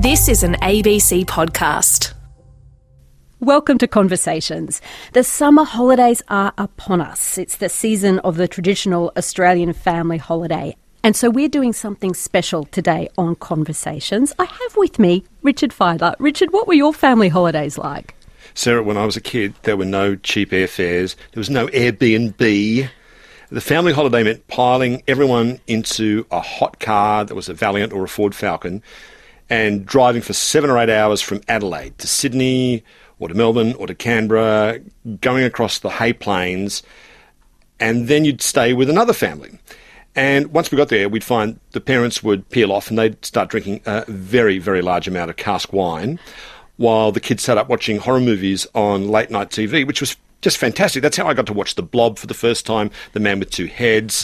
This is an ABC podcast. Welcome to Conversations. The summer holidays are upon us. It's the season of the traditional Australian family holiday. And so we're doing something special today on Conversations. I have with me Richard Fidler. Richard, what were your family holidays like? Sarah, when I was a kid, there were no cheap airfares. There was no Airbnb. The family holiday meant piling everyone into a hot car that was a Valiant or a Ford Falcon and driving for 7 or 8 hours from Adelaide to Sydney or to Melbourne or to Canberra, going across the Hay Plains, and then you'd stay with another family. And once we got there, we'd find the parents would peel off and they'd start drinking a very, very large amount of cask wine while the kids sat up watching horror movies on late-night TV, which was just fantastic. That's how I got to watch The Blob for the first time, The Man with Two Heads,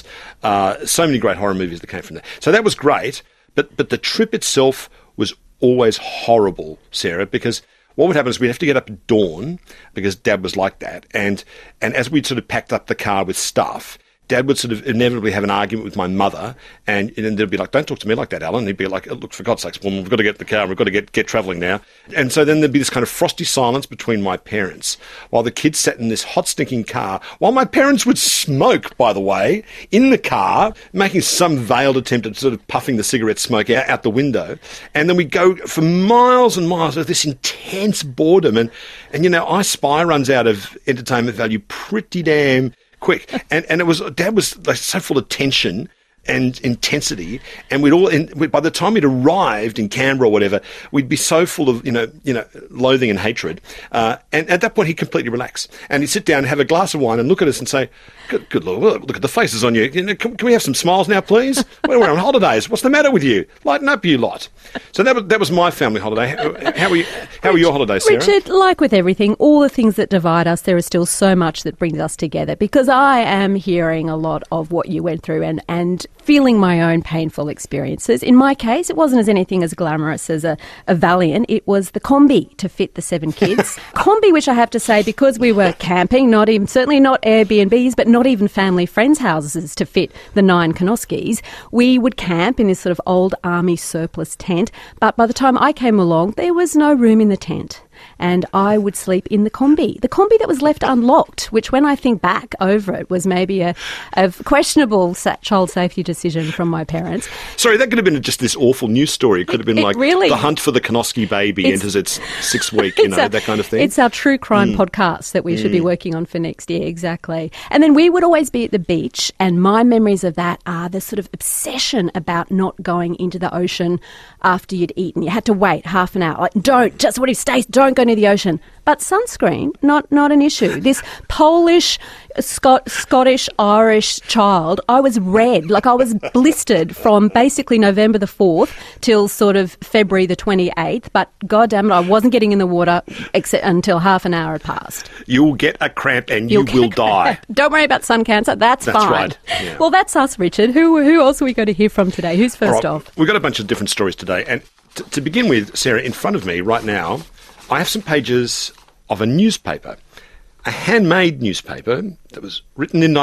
so many great horror movies that came from there. So that was great, but the trip itself was always horrible, Sarah, because what would happen is we'd have to get up at dawn because Dad was like that. And as we sort of packed up the car with stuff, Dad would sort of inevitably have an argument with my mother, and then they'd be like, "Don't talk to me like that, Alan." And he'd be like, "Look, for God's sakes, woman, we've got to get in the car, we've got to get travelling now." And so then there'd be this kind of frosty silence between my parents while the kids sat in this hot, stinking car, while my parents would smoke, by the way, in the car, making some veiled attempt at sort of puffing the cigarette smoke out the window. And then we'd go for miles and miles of this intense boredom. And you know, I Spy runs out of entertainment value pretty damn quick, and it was Dad was like so full of tension and intensity, and by the time we'd arrived in Canberra or whatever, we'd be so full of you know loathing and hatred, and at that point he'd completely relax and he'd sit down and have a glass of wine and look at us and say, "Good Lord, look at the faces on you. Can we have some smiles now, please? We're on holidays. What's the matter with you? Lighten up, you lot." So that was my family holiday. How were your holidays, Sarah? Richard, like with everything, all the things that divide us, there is still so much that brings us together, because I am hearing a lot of what you went through and feeling my own painful experiences. In my case, it wasn't anything as glamorous as a Valiant. It was the Kombi to fit the 7 kids. Kombi, which I have to say, because we were camping, certainly not Airbnbs, but not even family friends' houses to fit the 9 Kanoskis, we would camp in this sort of old army surplus tent. But by the time I came along, there was no room in the tent, and I would sleep in the Kombi that was left unlocked, which when I think back over it was maybe a questionable child safety decision from my parents. Sorry, that could have been just this awful news story. It could have been like really, the hunt for the Kanoski baby enters its 6th week, that kind of thing. It's our true crime podcast that we should be working on for next year, exactly. And then we would always be at the beach, and my memories of that are the sort of obsession about not going into the ocean after you'd eaten. You had to wait half an hour. Like, don't go near the ocean. But sunscreen, not an issue. This Polish, Scottish, Irish child, I was red. Like, I was blistered from basically November the 4th till sort of February the 28th. But goddamn it, I wasn't getting in the water except until half an hour had passed. You'll get a cramp and you will die. Don't worry about sun cancer. That's fine. Right. Yeah. Well, that's us, Richard. Who else are we going to hear from today? Who's first off? We've got a bunch of different stories today. And to begin with, Sarah, in front of me right now, I have some pages of a newspaper, a handmade newspaper that was written in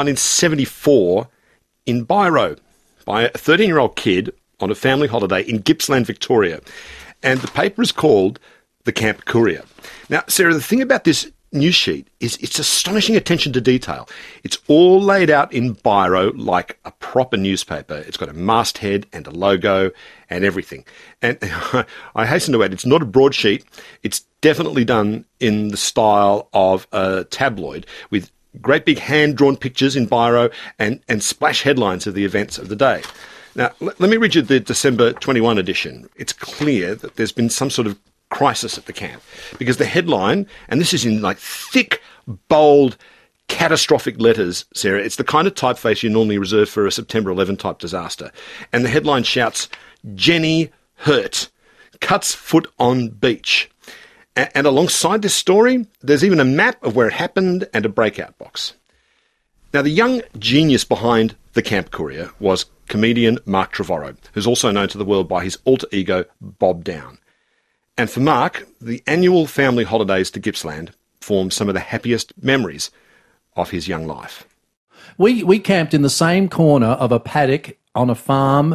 1974 in Biro by a 13-year-old kid on a family holiday in Gippsland, Victoria. And the paper is called the Camp Courier. Now, Sarah, the thing about this news sheet is its astonishing attention to detail. It's all laid out in biro like a proper newspaper. It's got a masthead and a logo and everything. And I hasten to add, it's not a broadsheet. It's definitely done in the style of a tabloid with great big hand-drawn pictures in biro and splash headlines of the events of the day. Now, let me read you the December 21 edition. It's clear that there's been some sort of crisis at the camp, because the headline, and this is in like thick, bold, catastrophic letters, Sarah, it's the kind of typeface you normally reserve for a September 11 type disaster, and the headline shouts, "Jenny hurt, cuts foot on beach." And alongside this story, there's even a map of where it happened and a breakout box. Now, the young genius behind the Camp Courier was comedian Mark Trevorrow, who's also known to the world by his alter ego, Bob Down. And for Mark, the annual family holidays to Gippsland form some of the happiest memories of his young life. We camped in the same corner of a paddock on a farm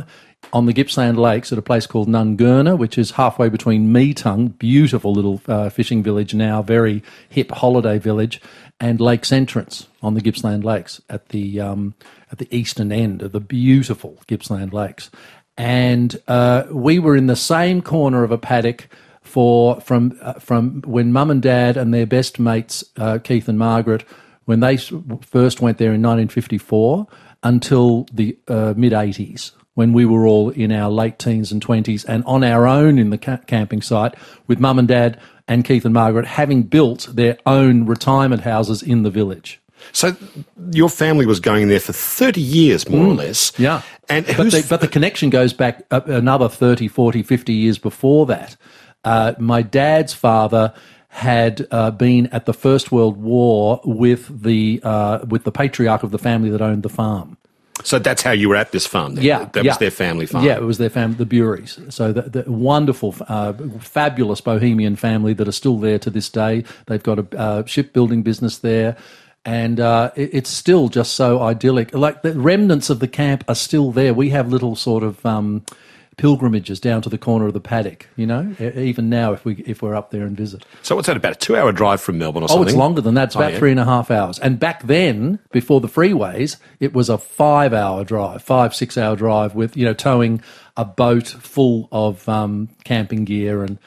on the Gippsland Lakes at a place called Nungurna, which is halfway between Meetung, beautiful little fishing village now, very hip holiday village, and Lakes Entrance on the Gippsland Lakes at the eastern end of the beautiful Gippsland Lakes. And we were in the same corner of a paddock from when Mum and Dad and their best mates, Keith and Margaret, when they first went there in 1954 until the mid-80s, when we were all in our late teens and 20s and on our own in the camping site with Mum and Dad and Keith and Margaret having built their own retirement houses in the village. So your family was going there for 30 years, more or less. Yeah. And but the connection goes back another 30, 40, 50 years before that. My dad's father had been at the First World War with the patriarch of the family that owned the farm. So that's how you were at this farm then? Yeah. That was their family farm? Yeah, it was their family, the Burys. So the wonderful, fabulous Bohemian family that are still there to this day. They've got a shipbuilding business there. And it's still just so idyllic. Like the remnants of the camp are still there. We have little sort of pilgrimages down to the corner of the paddock, you know, even now if we're up there and visit. So what's that, about a 2-hour drive from Melbourne or something? Oh, it's longer than that. It's about 3.5 hours. And back then, before the freeways, it was a 5-hour drive, 5-6 hour drive with, you know, towing a boat full of camping gear and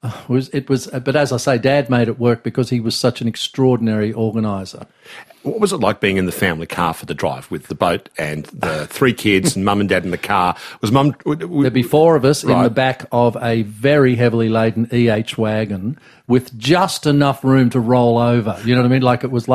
but as I say, Dad made it work because he was such an extraordinary organiser. What was it like being in the family car for the drive with the boat and the 3 kids and Mum and Dad in the car? Was Mum... There'd be 4 of us in the back of a very heavily laden EH wagon with just enough room to roll over. You know what I mean? Like it was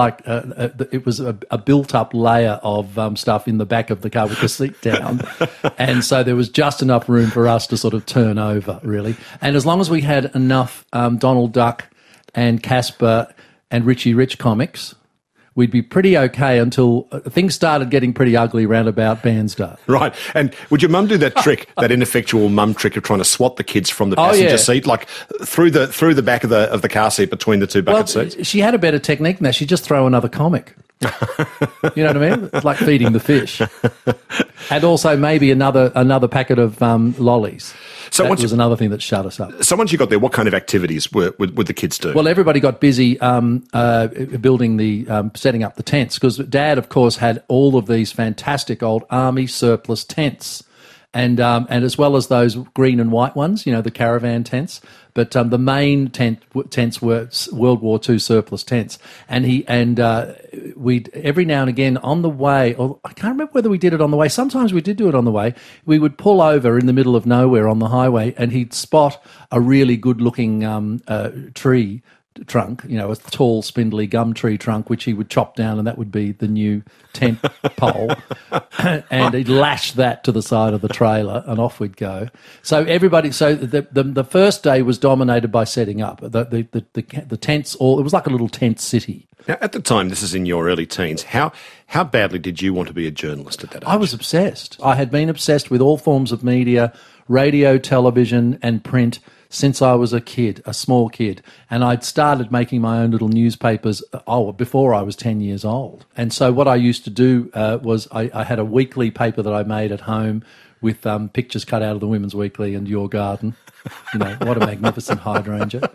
a built-up layer of stuff in the back of the car with the seat down. And so there was just enough room for us to sort of turn over, really. And as long as we had enough Donald Duck and Casper and Richie Rich comics, we'd be pretty okay until things started getting pretty ugly round about Bairnsdale. Right. And would your mum do that trick, that ineffectual mum trick of trying to swat the kids from the passenger seat, like through the back of the car seat between the 2 bucket seats? She had a better technique than that. She'd just throw another comic. You know what I mean? It's like feeding the fish. And also maybe another packet of lollies. So that was another thing that shut us up. So once you got there, what kind of activities would the kids do? Well, everybody got busy building setting up the tents because Dad, of course, had all of these fantastic old army surplus tents. And as well as those green and white ones, you know, the caravan tents. But the main tents were World War II surplus tents. And we'd every now and again on the way, or I can't remember whether we did it on the way. Sometimes we did do it on the way. We would pull over in the middle of nowhere on the highway, and he'd spot a really good-looking tree trunk, you know, a tall, spindly gum tree trunk, which he would chop down, and that would be the new tent pole. And he'd lash that to the side of the trailer, and off we'd go. So everybody, the first day was dominated by setting up the tents. It was like a little tent city. Now, at the time, this is in your early teens. How badly did you want to be a journalist at that age? I was obsessed. I had been obsessed with all forms of media, radio, television, and print since I was a small kid. And I'd started making my own little newspapers before I was 10 years old. And so what I used to do was I had a weekly paper that I made at home with pictures cut out of the Women's Weekly and Your Garden. You know, what a magnificent hydrangea.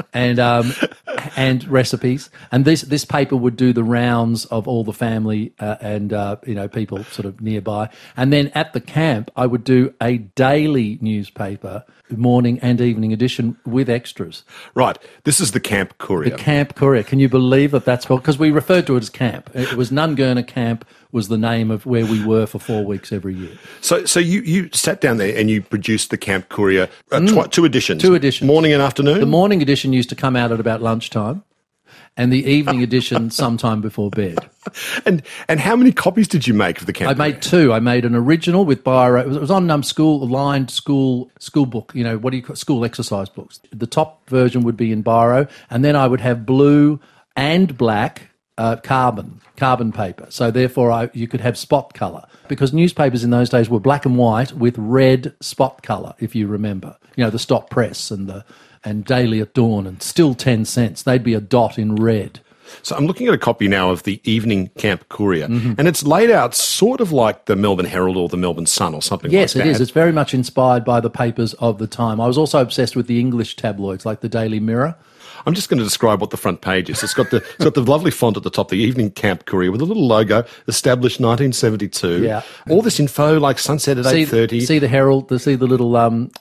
And recipes. And this paper would do the rounds of all the family and people sort of nearby. And then at the camp, I would do a daily newspaper, morning and evening edition with extras. Right. This is the Camp Courier. The Camp Courier. Can you believe that's called? Because we referred to it as camp. It was Nungurna Camp was the name of where we were for 4 weeks every year. So you sat down there and you produced the Camp Courier, 2 editions. 2 editions. Morning and afternoon? The morning edition used to come out at about lunchtime, and the evening edition sometime before bed. And how many copies did you make of the Camp Courier? I made 2. I made an original with biro. It was on lined school book, you know, what do you call school exercise books. The top version would be in biro, and then I would have blue and black carbon paper. So therefore you could have spot colour, because newspapers in those days were black and white with red spot colour, if you remember. You know, the Stop Press and Daily at Dawn and Still 10 Cents. They'd be a dot in red. So I'm looking at a copy now of the Evening Camp Courier, and it's laid out sort of like the Melbourne Herald or the Melbourne Sun or something like that. Yes, it is. It's very much inspired by the papers of the time. I was also obsessed with the English tabloids like the Daily Mirror. I'm just going to describe what the front page is. It's got the lovely font at the top, the Evening Camp Courier, with a little logo, established 1972. Yeah. All this info, like sunset at 8:30. See the Herald. See the little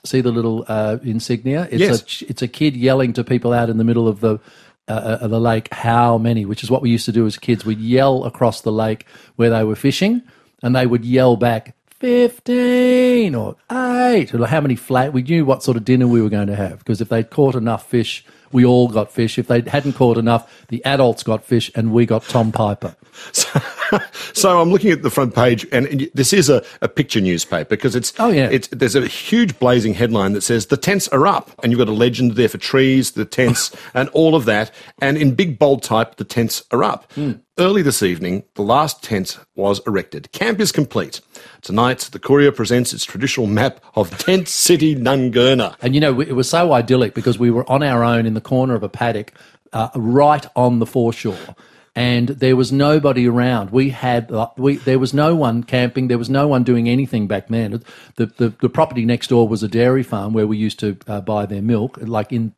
insignia. It's a kid yelling to people out in the middle of the lake. How many? Which is what we used to do as kids. We'd yell across the lake where they were fishing, and they would yell back 15 or 8. Or how many flat? We knew what sort of dinner we were going to have, because if they'd caught enough fish, we all got fish. If they hadn't caught enough, the adults got fish, and we got Tom Piper. So I'm looking at the front page, and this is a picture newspaper, because there's a huge blazing headline that says the tents are up, and you've got a legend there for trees, the tents, and all of that, and in big bold type, the tents are up. Early this evening, the last tent was erected. Camp is complete. Tonight, the Courier presents its traditional map of Tent City, Nungurna. And, it was so idyllic because we were on our own in the corner of a paddock right on the foreshore, and there was nobody around. There was no one camping. There was no one doing anything back then. The property next door was a dairy farm where we used to buy their milk, like in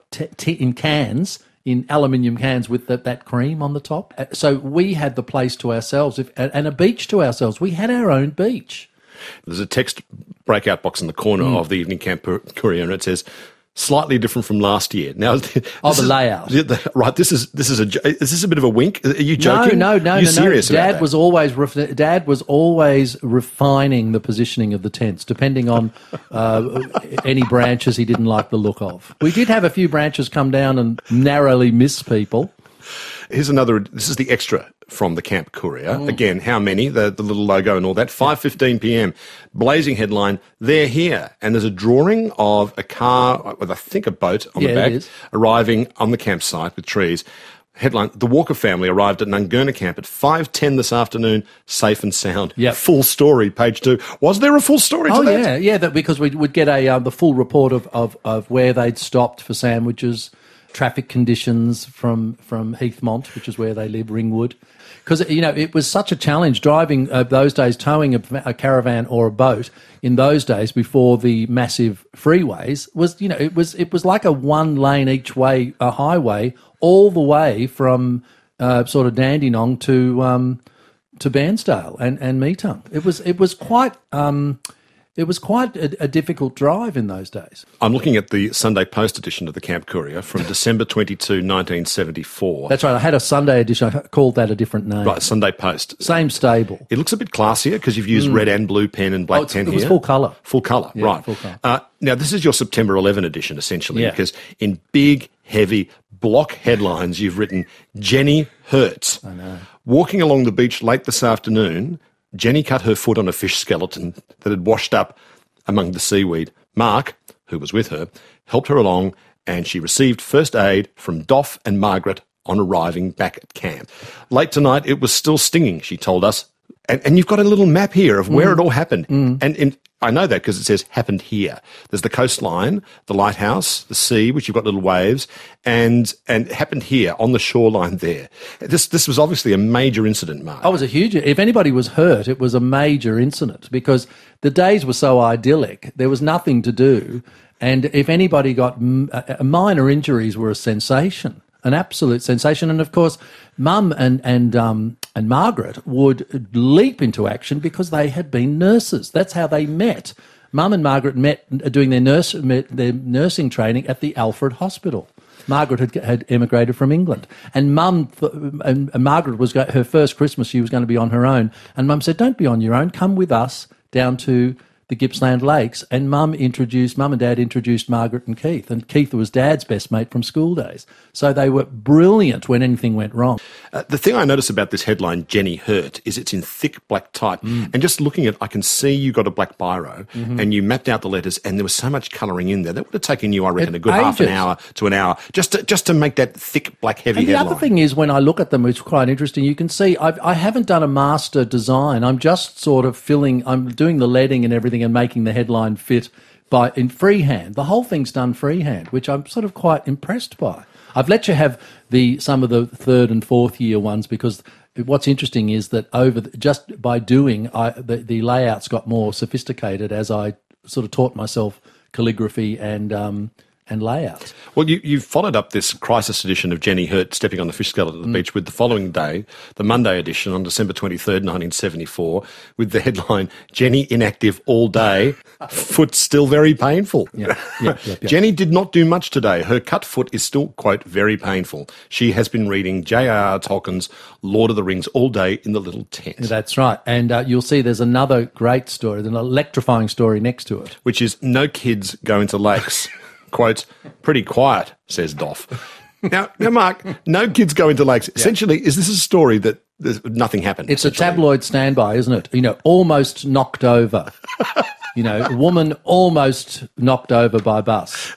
cans, in aluminium cans with that cream on the top. So we had the place to ourselves and a beach to ourselves. We had our own beach. There's a text breakout box in the corner of the Evening Camp Courier, and it says, slightly different from last year. Now, the layout. Right, is this a bit of a wink? Are you joking? No. Are you serious about that? Dad was always refining the positioning of the tents, depending on any branches he didn't like the look of. We did have a few branches come down and narrowly miss people. Here's another. This is the extra from the Camp Courier. Again, how many? The little logo and all that. 5:15 p.m. Blazing headline. They're here, and there's a drawing of a car with, I think, a boat on the back arriving on the campsite with trees. Headline: The Walker family arrived at Nungurna Camp at 5:10 this afternoon, safe and sound. Yep. Full story, page 2. Was there a full story to that? Yeah, because we would get the full report of where they'd stopped for sandwiches, traffic conditions from Heathmont, which is where they live, Ringwood. Because, it was such a challenge driving those days, towing a caravan or a boat in those days before the massive freeways was, it was like a one lane each way, a highway all the way from sort of Dandenong to Bairnsdale and Meetung. It was quite a difficult drive in those days. I'm looking at the Sunday Post edition of the Camp Courier from December 22, 1974. That's right. I had a Sunday edition. I called that a different name. Right, Sunday Post. Same stable. It looks a bit classier because you've used red and blue pen and black pen here. It was full colour. Full colour, yeah, right. Full colour. Now, this is your September 11 edition, essentially, because in big, heavy block headlines, you've written, Jenny hurts. I know. Walking along the beach late this afternoon, Jenny cut her foot on a fish skeleton that had washed up among the seaweed. Mark, who was with her, helped her along, and she received first aid from Doff and Margaret on arriving back at camp. Late tonight, it was still stinging, she told us. And you've got a little map here of where it all happened. And I know that because it says happened here. There's the coastline, the lighthouse, the sea, which you've got little waves, and it happened here on the shoreline there. This was obviously a major incident, Mark. Oh, it was a huge. If anybody was hurt, it was a major incident because the days were so idyllic. There was nothing to do, and if anybody got minor injuries, were a sensation. An absolute sensation. And, of course, Mum and Margaret would leap into action because they had been nurses. That's how they met. Mum and Margaret met doing their nursing training at the Alfred Hospital. Margaret had emigrated from England. And Mum and Margaret was her first Christmas, she was going to be on her own. And Mum said, don't be on your own. Come with us down to the Gippsland Lakes, and Mum and Dad introduced Margaret and Keith was Dad's best mate from school days. So they were brilliant when anything went wrong. The thing I notice about this headline, Jenny hurt, is it's in thick black type. And just looking at I can see you got a black biro and you mapped out the letters, and there was so much colouring in there. That would have taken you, I reckon, a good half an hour to an hour just to make that thick black heavy and the headline. Other thing is, when I look at them, it's quite interesting. You can see I haven't done a master design. I'm just sort of I'm doing the leading and everything and making the headline fit in freehand. The whole thing's done freehand, which I'm sort of quite impressed by. I've let you have some of the third and fourth year ones because what's interesting is that just by doing, the layouts got more sophisticated as I sort of taught myself calligraphy and layouts. Well, you followed up this crisis edition of Jenny Hurt stepping on the fish skeleton at the beach with the following day, the Monday edition on December 23rd, 1974, with the headline, Jenny inactive all day, foot still very painful. Yeah. Jenny did not do much today. Her cut foot is still, quote, very painful. She has been reading J.R.R. Tolkien's Lord of the Rings all day in the little tent. That's right. And you'll see there's another great story, an electrifying story next to it. Which is no kids go into lakes. Quote, pretty quiet, says Doff. Now, Mark, no kids go into lakes. Essentially, is this a story that nothing happened? It's a tabloid standby, isn't it? Almost knocked over. Woman almost knocked over by bus.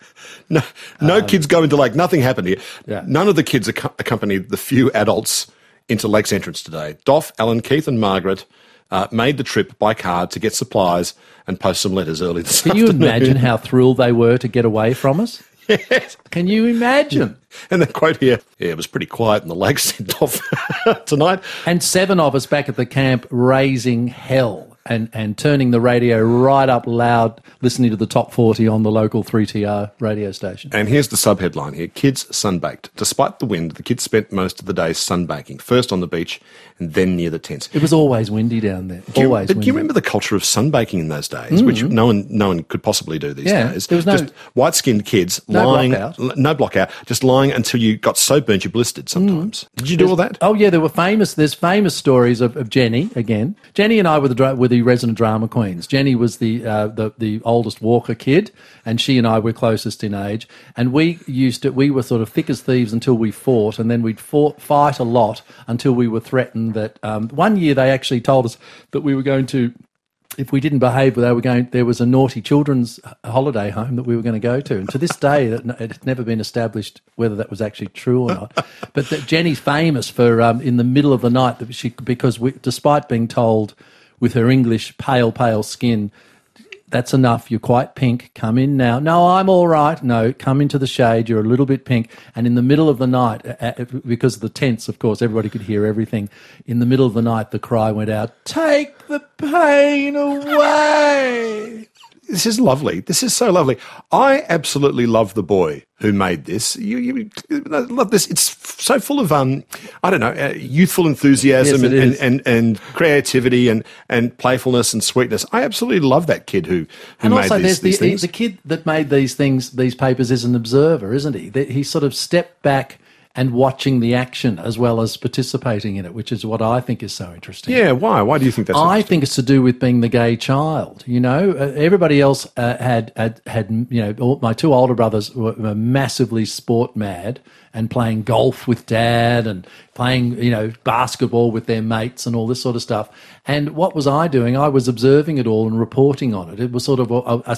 No kids go into lake. Nothing happened here. Yeah. None of the kids accompanied the few adults into Lake's entrance today. Doff, Alan, Keith and Margaret made the trip by car to get supplies and post some letters early this afternoon. Can you imagine how thrilled they were to get away from us? Yes. Can you imagine? And the quote here, it was pretty quiet in the lake sent off tonight. And 7 of us back at the camp raising hell and turning the radio right up loud, listening to the top 40 on the local 3TR radio station. And here's the subheadline here, Kids sunbaked. Despite the wind, the kids spent most of the day sunbaking, first on the beach and then near the tents. It was always windy down there, Do you remember the culture of sunbaking in those days, which no one could possibly do these days? There was just white-skinned kids lying, no blockout, just lying until you got so burnt you blistered sometimes. Did you do all that? Oh, yeah, there's famous stories of Jenny, again. Jenny and I were the resident drama queens. Jenny was the oldest Walker kid, and she and I were closest in age. And we were sort of thick as thieves until we fought, and then we'd fight a lot until we were threatened that one year they actually told us that we were going to, if we didn't behave, there was a naughty children's holiday home that we were going to go to. And to this day, it's never been established whether that was actually true or not. But Jenny's famous for in the middle of the night, despite being told with her English pale skin, that's enough, you're quite pink, come in now. No, I'm all right. No, come into the shade, you're a little bit pink. And in the middle of the night, because of the tents, of course, everybody could hear everything. In the middle of the night, the cry went out, take the pain away. This is lovely. This is so lovely. I absolutely love the boy who made this. You love this. It's so full of youthful enthusiasm and creativity and playfulness and sweetness. I absolutely love that kid who and made also these things. The kid that made these papers is an observer, isn't he? He sort of stepped back and watching the action as well as participating in it, which is what I think is so interesting. Yeah, why? Why do you think that's I think it's to do with being the gay child, Everybody else had my 2 older brothers were massively sport mad and playing golf with dad and playing, basketball with their mates and all this sort of stuff. And what was I doing? I was observing it all and reporting on it. It was sort of a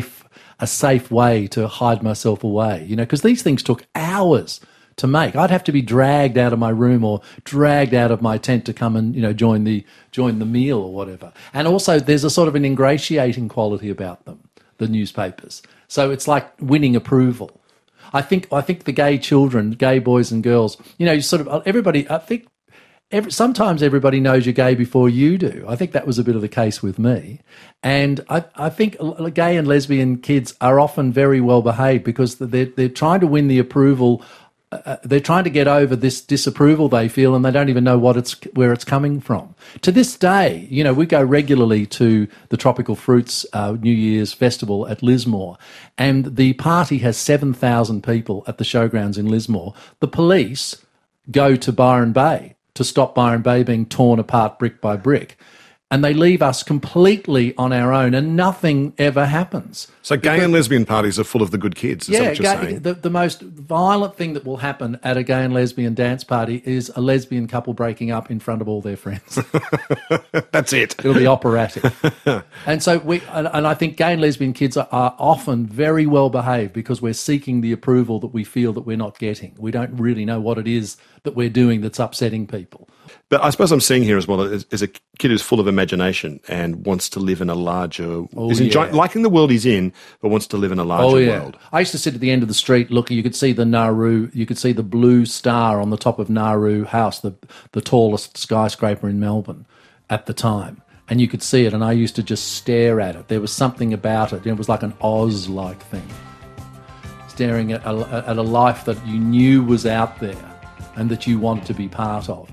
safe way to hide myself away, because these things took hours to make. I'd have to be dragged out of my room or dragged out of my tent to come and join the meal or whatever. And also, there's a sort of an ingratiating quality about them, the newspapers. So it's like winning approval. I think the gay children, gay boys and girls, everybody. I think sometimes everybody knows you're gay before you do. I think that was a bit of the case with me. And I think gay and lesbian kids are often very well behaved because they're trying to win the approval. They're trying to get over this disapproval they feel, and they don't even know where it's coming from. To this day, we go regularly to the Tropical Fruits New Year's Festival at Lismore, and the party has 7,000 people at the showgrounds in Lismore. The police go to Byron Bay to stop Byron Bay being torn apart brick by brick. And they leave us completely on our own, and nothing ever happens. So gay and lesbian parties are full of the good kids, is that what you're saying? The most violent thing that will happen at a gay and lesbian dance party is a lesbian couple breaking up in front of all their friends. That's it. It'll be operatic. And so I think gay and lesbian kids are often very well behaved because we're seeking the approval that we feel that we're not getting. We don't really know what it is that we're doing that's upsetting people. But I suppose I'm seeing here as well is a kid who's full of imagination and wants to live in a larger, liking the world he's in, but wants to live in a larger world. I used to sit at the end of the street looking. You could see the Nauru. You could see the blue star on the top of Nauru House, the tallest skyscraper in Melbourne at the time. And you could see it, and I used to just stare at it. There was something about it. It was like an Oz-like thing. Staring at a life that you knew was out there and that you wanted to be part of.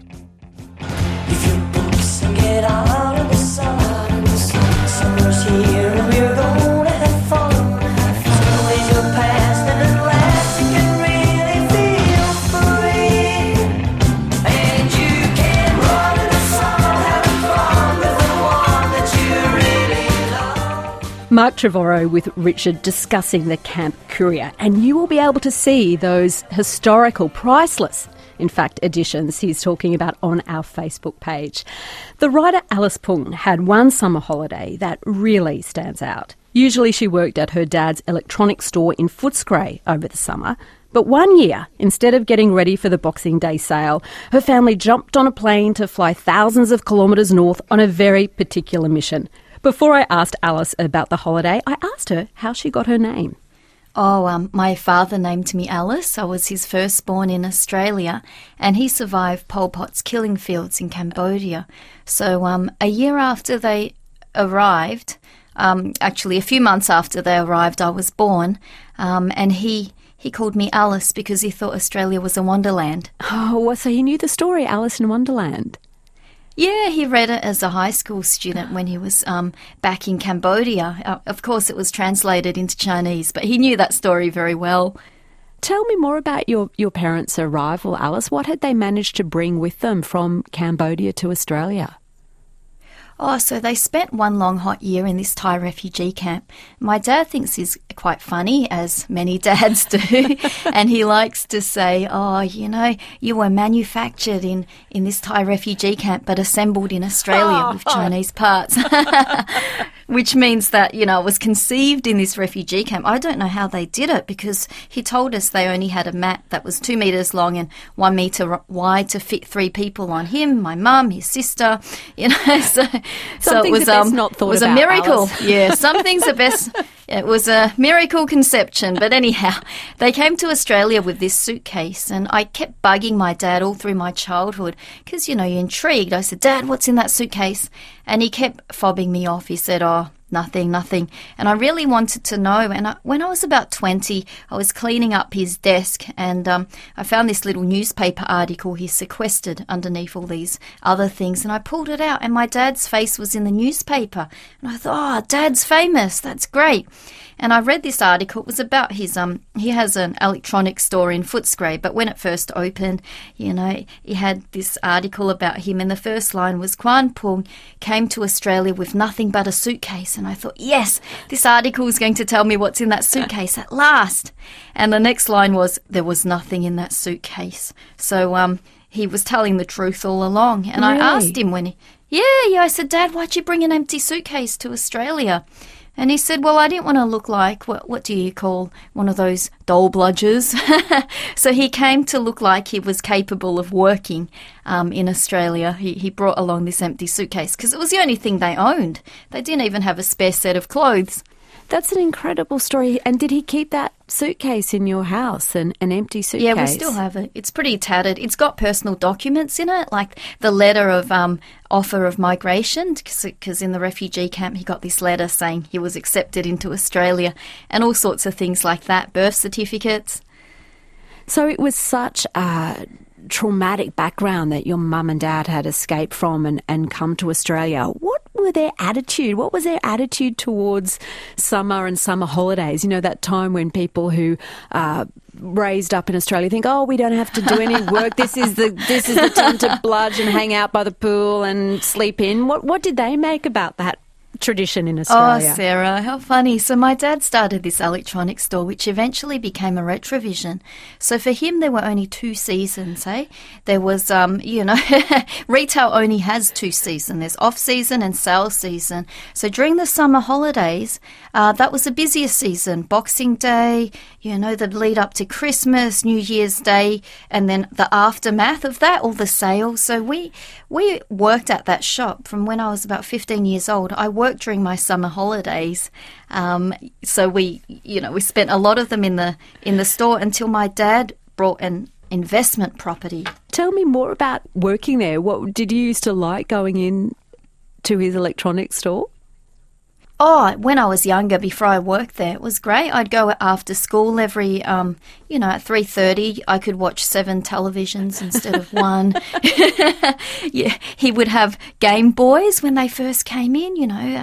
If your books and get out of the sun, summer's here and we're gonna have fun. School is your past and at last you can really feel free. And you can run in the sun, having fun with the one that you really love. Mark Trevorrow with Richard discussing the Camp Courier, and you will be able to see those historical, priceless, in fact, editions he's talking about on our Facebook page. The writer Alice Pung had one summer holiday that really stands out. Usually she worked at her dad's electronics store in Footscray over the summer, but one year, instead of getting ready for the Boxing Day sale, her family jumped on a plane to fly thousands of kilometres north on a very particular mission. Before I asked Alice about the holiday, I asked her how she got her name. My father named me Alice. I was his firstborn in Australia, and he survived Pol Pot's killing fields in Cambodia. So a year after they arrived, actually a few months after they arrived, I was born, and he called me Alice because he thought Australia was a wonderland. Oh, so he knew the story, Alice in Wonderland? Yeah, he read it as a high school student when he was back in Cambodia. Of course, it was translated into Chinese, but he knew that story very well. Tell me more about your parents' arrival, Alice. What had they managed to bring with them from Cambodia to Australia? So they spent one long hot year in this Thai refugee camp. My dad thinks he's quite funny, as many dads do, and he likes to say, you were manufactured in this Thai refugee camp but assembled in Australia with Chinese parts. Which means that, I was conceived in this refugee camp. I don't know how they did it because he told us they only had a mat that was 2 metres long and 1 metre wide to fit 3 people on him, my mum, his sister, So it was not thought it was about, a miracle. Alice. Yeah, some things are best. It was a miracle conception. But anyhow, they came to Australia with this suitcase, and I kept bugging my dad all through my childhood because, you're intrigued. I said, Dad, what's in that suitcase? And he kept fobbing me off. He said, nothing. And I really wanted to know. And when I was about 20, I was cleaning up his desk and I found this little newspaper article he sequestered underneath all these other things. And I pulled it out and my dad's face was in the newspaper. And I thought, Dad's famous. That's great. And I read this article. It was about his, he has an electronics store in Footscray, but when it first opened, he had this article about him, and the first line was, Kwan Pung came to Australia with nothing but a suitcase. And I thought, yes, this article is going to tell me what's in that suitcase at last. And the next line was, there was nothing in that suitcase. So he was telling the truth all along. And Really? I asked him when I said, Dad, why'd you bring an empty suitcase to Australia? And he said, well, I didn't want to look like, what do you call, one of those doll bludgers. So he came to look like he was capable of working in Australia. He brought along this empty suitcase because it was the only thing they owned. They didn't even have a spare set of clothes. That's an incredible story. And did he keep that suitcase in your house, an empty suitcase? Yeah, we still have it. It's pretty tattered. It's got personal documents in it, like the letter of offer of migration, because in the refugee camp he got this letter saying he was accepted into Australia and all sorts of things like that, birth certificates. So it was such a traumatic background that your mum and dad had escaped from and come to Australia. What was their attitude towards summer and summer holidays? That time when people who raised up in Australia think, we don't have to do any work. This is the time to bludge and hang out by the pool and sleep in. What did they make about that tradition in Oh, Australia. Sarah, how funny. So my dad started this electronics store, which eventually became a Retrovision. So for him, there were only 2 seasons, eh? There was, retail only has 2 seasons. There's off-season and sales season. So during the summer holidays, that was the busiest season. Boxing Day, the lead up to Christmas, New Year's Day, and then the aftermath of that, all the sales. So we worked at that shop from when I was about 15 years old. I worked during my summer holidays. So we spent a lot of them in the store until my dad brought an investment property. Tell me more about working there. What did you used to like going in to his electronics store? Oh, when I was younger, before I worked there, it was great. I'd go after school every, at 3:30, I could watch 7 televisions instead of 1. Yeah, he would have Game Boys when they first came in,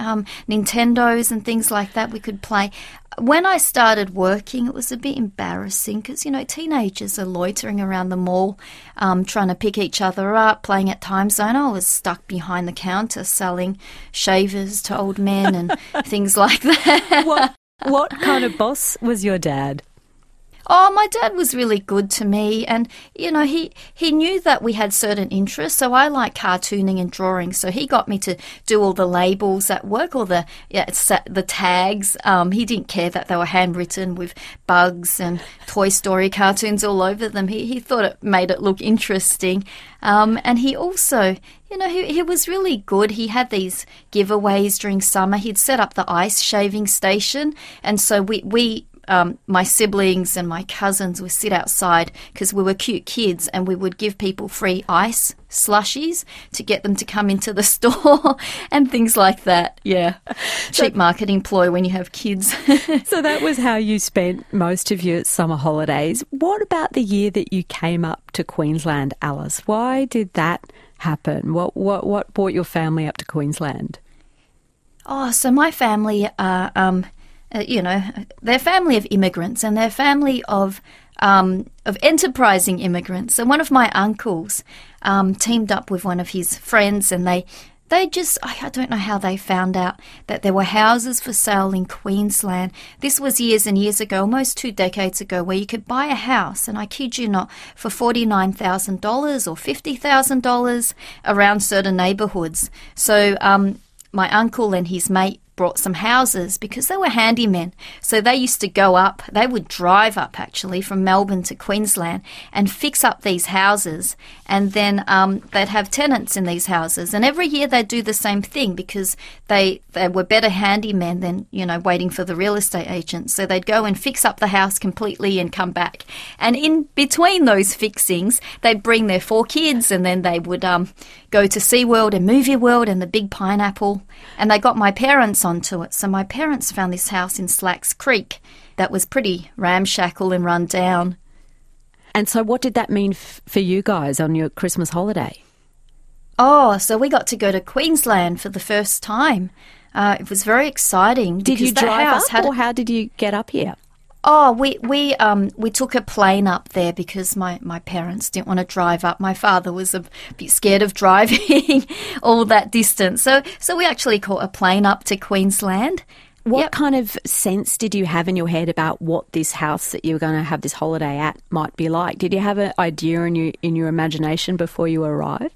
Nintendos and things like that we could play. When I started working, it was a bit embarrassing because, teenagers are loitering around the mall, trying to pick each other up, playing at Time Zone. I was stuck behind the counter selling shavers to old men and things like that. What kind of boss was your dad? Oh, my dad was really good to me, and he knew that we had certain interests. So I like cartooning and drawing, so he got me to do all the labels at work, all the tags. He didn't care that they were handwritten with bugs and Toy Story cartoons all over them. He thought it made it look interesting, and he also. He was really good. He had these giveaways during summer. He'd set up the ice shaving station, and so we my siblings and my cousins would sit outside because we were cute kids, and we would give people free ice slushies to get them to come into the store and things like that. Yeah. Cheap marketing ploy when you have kids. So that was how you spent most of your summer holidays. What about the year that you came up to Queensland, Alice? Why did that happen? What brought your family up to Queensland? Oh, so my family are, they're family of immigrants, and they're family of enterprising immigrants. So one of my uncles teamed up with one of his friends, and they just, I don't know how they found out that there were houses for sale in Queensland. This was years and years ago, almost 2 decades ago, where you could buy a house, and I kid you not, for $49,000 or $50,000 around certain neighbourhoods. So my uncle and his mate brought some houses because they were handymen. So they used to go up, they would drive up actually from Melbourne to Queensland and fix up these houses, and then they'd have tenants in these houses. And every year they'd do the same thing because they were better handymen than, waiting for the real estate agents. So they'd go and fix up the house completely and come back. And in between those fixings, they'd bring their 4 kids, and then they would go to SeaWorld and Movie World and the Big Pineapple. And they got my parents onto it. So my parents found this house in Slacks Creek that was pretty ramshackle and run down. And so what did that mean for you guys on your Christmas holiday? Oh, so we got to go to Queensland for the first time. It was very exciting. Did you drive up, or how did you get up here? Oh, we took a plane up there because my parents didn't want to drive up. My father was a bit scared of driving all that distance. So we actually caught a plane up to Queensland. What kind of sense did you have in your head about what this house that you were going to have this holiday at might be like? Did you have an idea in your imagination before you arrived?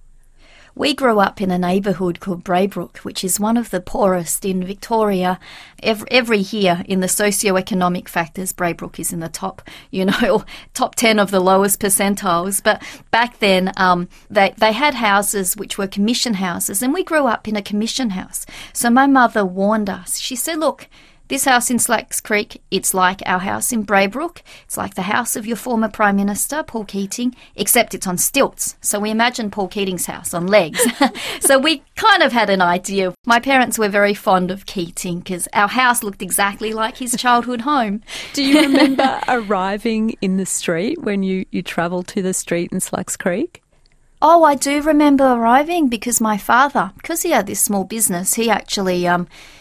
We grew up in a neighbourhood called Braybrook, which is one of the poorest in Victoria. Every year in the socio-economic factors, Braybrook is in the top 10 of the lowest percentiles. But back then, they had houses which were commission houses, and we grew up in a commission house. So my mother warned us. She said, look, this house in Slacks Creek, it's like our house in Braybrook. It's like the house of your former Prime Minister, Paul Keating, except it's on stilts. So we imagined Paul Keating's house on legs. So we kind of had an idea. My parents were very fond of Keating because our house looked exactly like his childhood home. Do you remember arriving in the street when you travelled to the street in Slacks Creek? Oh, I do remember arriving because my father, because he had this small business, he actually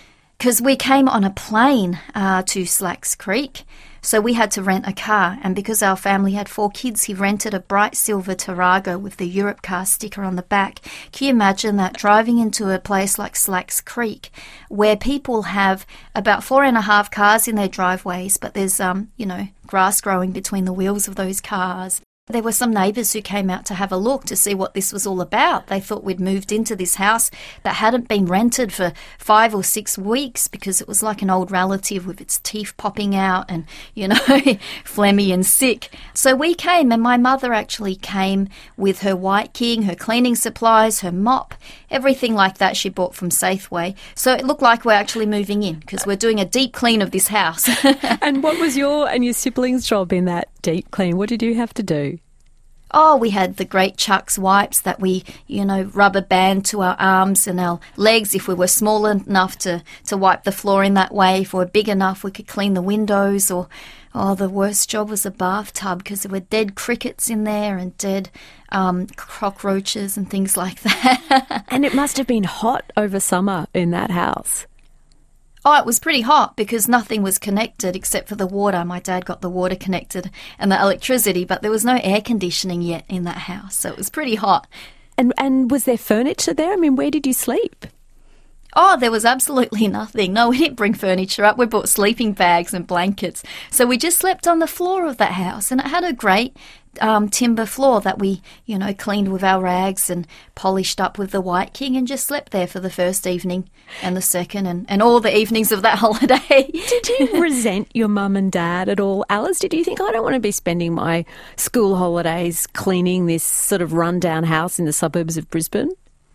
because we came on a plane to Slacks Creek. So we had to rent a car, and because our family had 4 kids, he rented a bright silver Tarago with the Europe car sticker on the back. Can you imagine that, driving into a place like Slacks Creek, where people have about 4.5 cars in their driveways, but there's, grass growing between the wheels of those cars. There were some neighbours who came out to have a look to see what this was all about. They thought we'd moved into this house that hadn't been rented for 5 or 6 weeks because it was like an old relative with its teeth popping out and, phlegmy and sick. So we came, and my mother actually came with her White King, her cleaning supplies, her mop, everything like that she bought from Safeway. So it looked like we're actually moving in because we're doing a deep clean of this house. And what was your and your siblings' job in that deep clean? What did you have to do? Oh, we had the great Chucks wipes that we, rubber band to our arms and our legs if we were small enough to wipe the floor in that way. If we were big enough, we could clean the windows. Or, the worst job was a bathtub because there were dead crickets in there and dead cockroaches and things like that. And it must have been hot over summer in that house. Oh, it was pretty hot because nothing was connected except for the water. My dad got the water connected and the electricity, but there was no air conditioning yet in that house, so it was pretty hot. And was there furniture there? I mean, where did you sleep? Oh, there was absolutely nothing. No, we didn't bring furniture up. We brought sleeping bags and blankets. So we just slept on the floor of that house, and it had a great timber floor that we, cleaned with our rags and polished up with the White King and just slept there for the first evening and the second and all the evenings of that holiday. Did you resent your mum and dad at all, Alice? Did you think, I don't want to be spending my school holidays cleaning this sort of rundown house in the suburbs of Brisbane?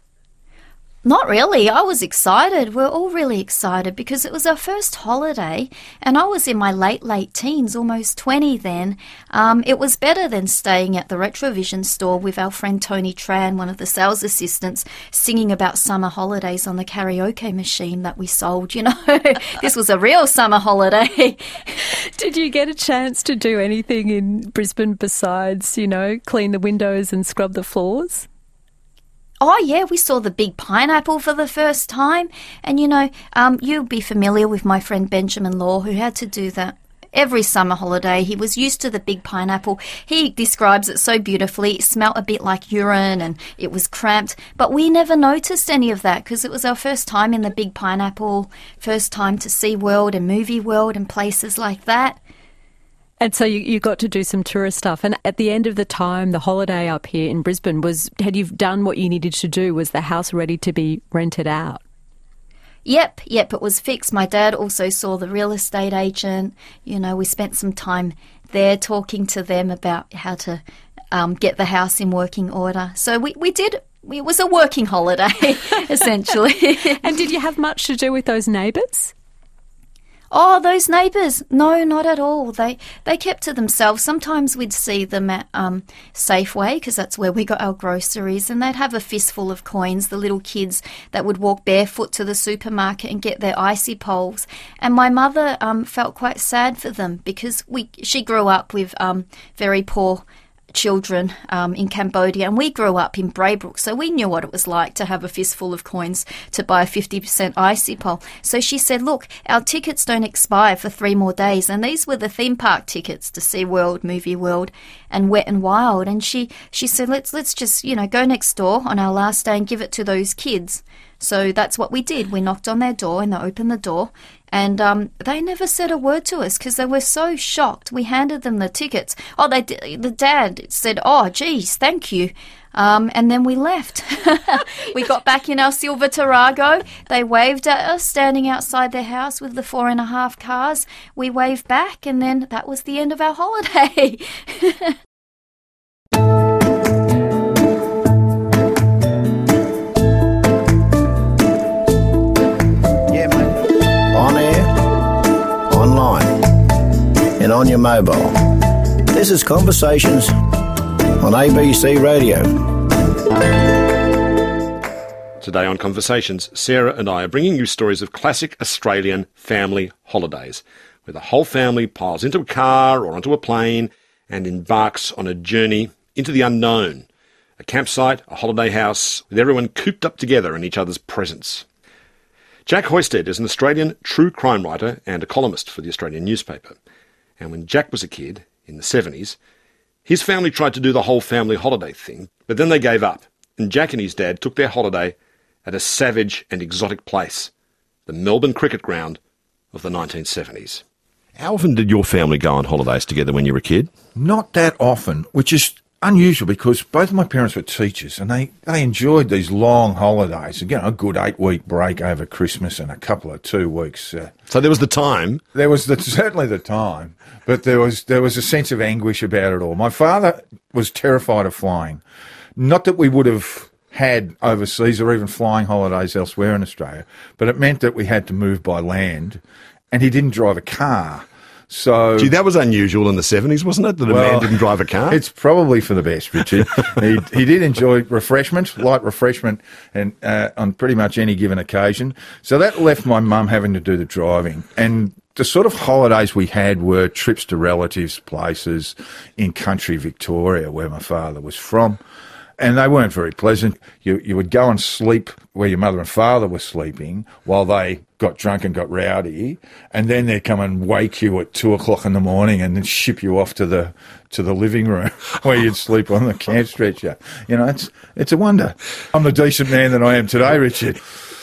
Not really. I was excited. We're all really excited because it was our first holiday and I was in my late teens, almost 20 then. It was better than staying at the Retrovision store with our friend Tony Tran, one of the sales assistants, singing about summer holidays on the karaoke machine that we sold. This was a real summer holiday. Did you get a chance to do anything in Brisbane besides, clean the windows and scrub the floors? Oh, yeah, we saw the big pineapple for the first time. And, you'll be familiar with my friend Benjamin Law, who had to do that every summer holiday. He was used to the big pineapple. He describes it so beautifully. It smelt a bit like urine and it was cramped. But we never noticed any of that because it was our first time in the big pineapple, first time to SeaWorld and Movie World and places like that. And so you got to do some tourist stuff. And at the end of the time, the holiday up here in Brisbane had you done what you needed to do? Was the house ready to be rented out? Yep, it was fixed. My dad also saw the real estate agent. We spent some time there talking to them about how to get the house in working order. So we did. It was a working holiday, essentially. And did you have much to do with those neighbours? Oh, those neighbours. No, not at all. They kept to themselves. Sometimes we'd see them at Safeway because that's where we got our groceries, and they'd have a fistful of coins, the little kids that would walk barefoot to the supermarket and get their icy poles. And my mother felt quite sad for them because she grew up with very poor children in Cambodia, and we grew up in Braybrook, so we knew what it was like to have a fistful of coins to buy a 50% icy pole. So she said, look, our tickets don't expire for 3 more days, and these were the theme park tickets to SeaWorld, Movie World and Wet and Wild. And she said, let's just go next door on our last day and give it to those kids. So that's what we did. We knocked on their door and they opened the door, and they never said a word to us because they were so shocked. We handed them the tickets. Oh, the dad said, oh, geez, thank you. And then we left. We got back in our silver Tarago. They waved at us standing outside their house with the 4.5 cars. We waved back, and then that was the end of our holiday. And on your mobile. This is Conversations on ABC Radio. Today on Conversations, Sarah and I are bringing you stories of classic Australian family holidays, where the whole family piles into a car or onto a plane and embarks on a journey into the unknown. A campsite, a holiday house, with everyone cooped up together in each other's presence. Jack Hoysted is an Australian true crime writer and a columnist for the Australian newspaper. And when Jack was a kid, in the 70s, his family tried to do the whole family holiday thing, but then they gave up, and Jack and his dad took their holiday at a savage and exotic place, the Melbourne Cricket Ground of the 1970s. How often did your family go on holidays together when you were a kid? Not that often, which is unusual because both of my parents were teachers and they enjoyed these long holidays. Again, a good 8-week break over Christmas and a couple of 2 weeks. So there was the time. There was certainly the time, but there was a sense of anguish about it all. My father was terrified of flying. Not that we would have had overseas or even flying holidays elsewhere in Australia, but it meant that we had to move by land, and he didn't drive a car. So, gee, that was unusual in the 70s, wasn't it, that a man didn't drive a car? It's probably for the best, Richard. He did enjoy light refreshment, and on pretty much any given occasion. So that left my mum having to do the driving. And the sort of holidays we had were trips to relatives' places in country Victoria, where my father was from. And they weren't very pleasant. You would go and sleep where your mother and father were sleeping while they got drunk and got rowdy, and then they'd come and wake you at 2 o'clock in the morning and then ship you off to the living room where you'd sleep on the camp stretcher. You know, it's a wonder. I'm the decent man that I am today, Richard.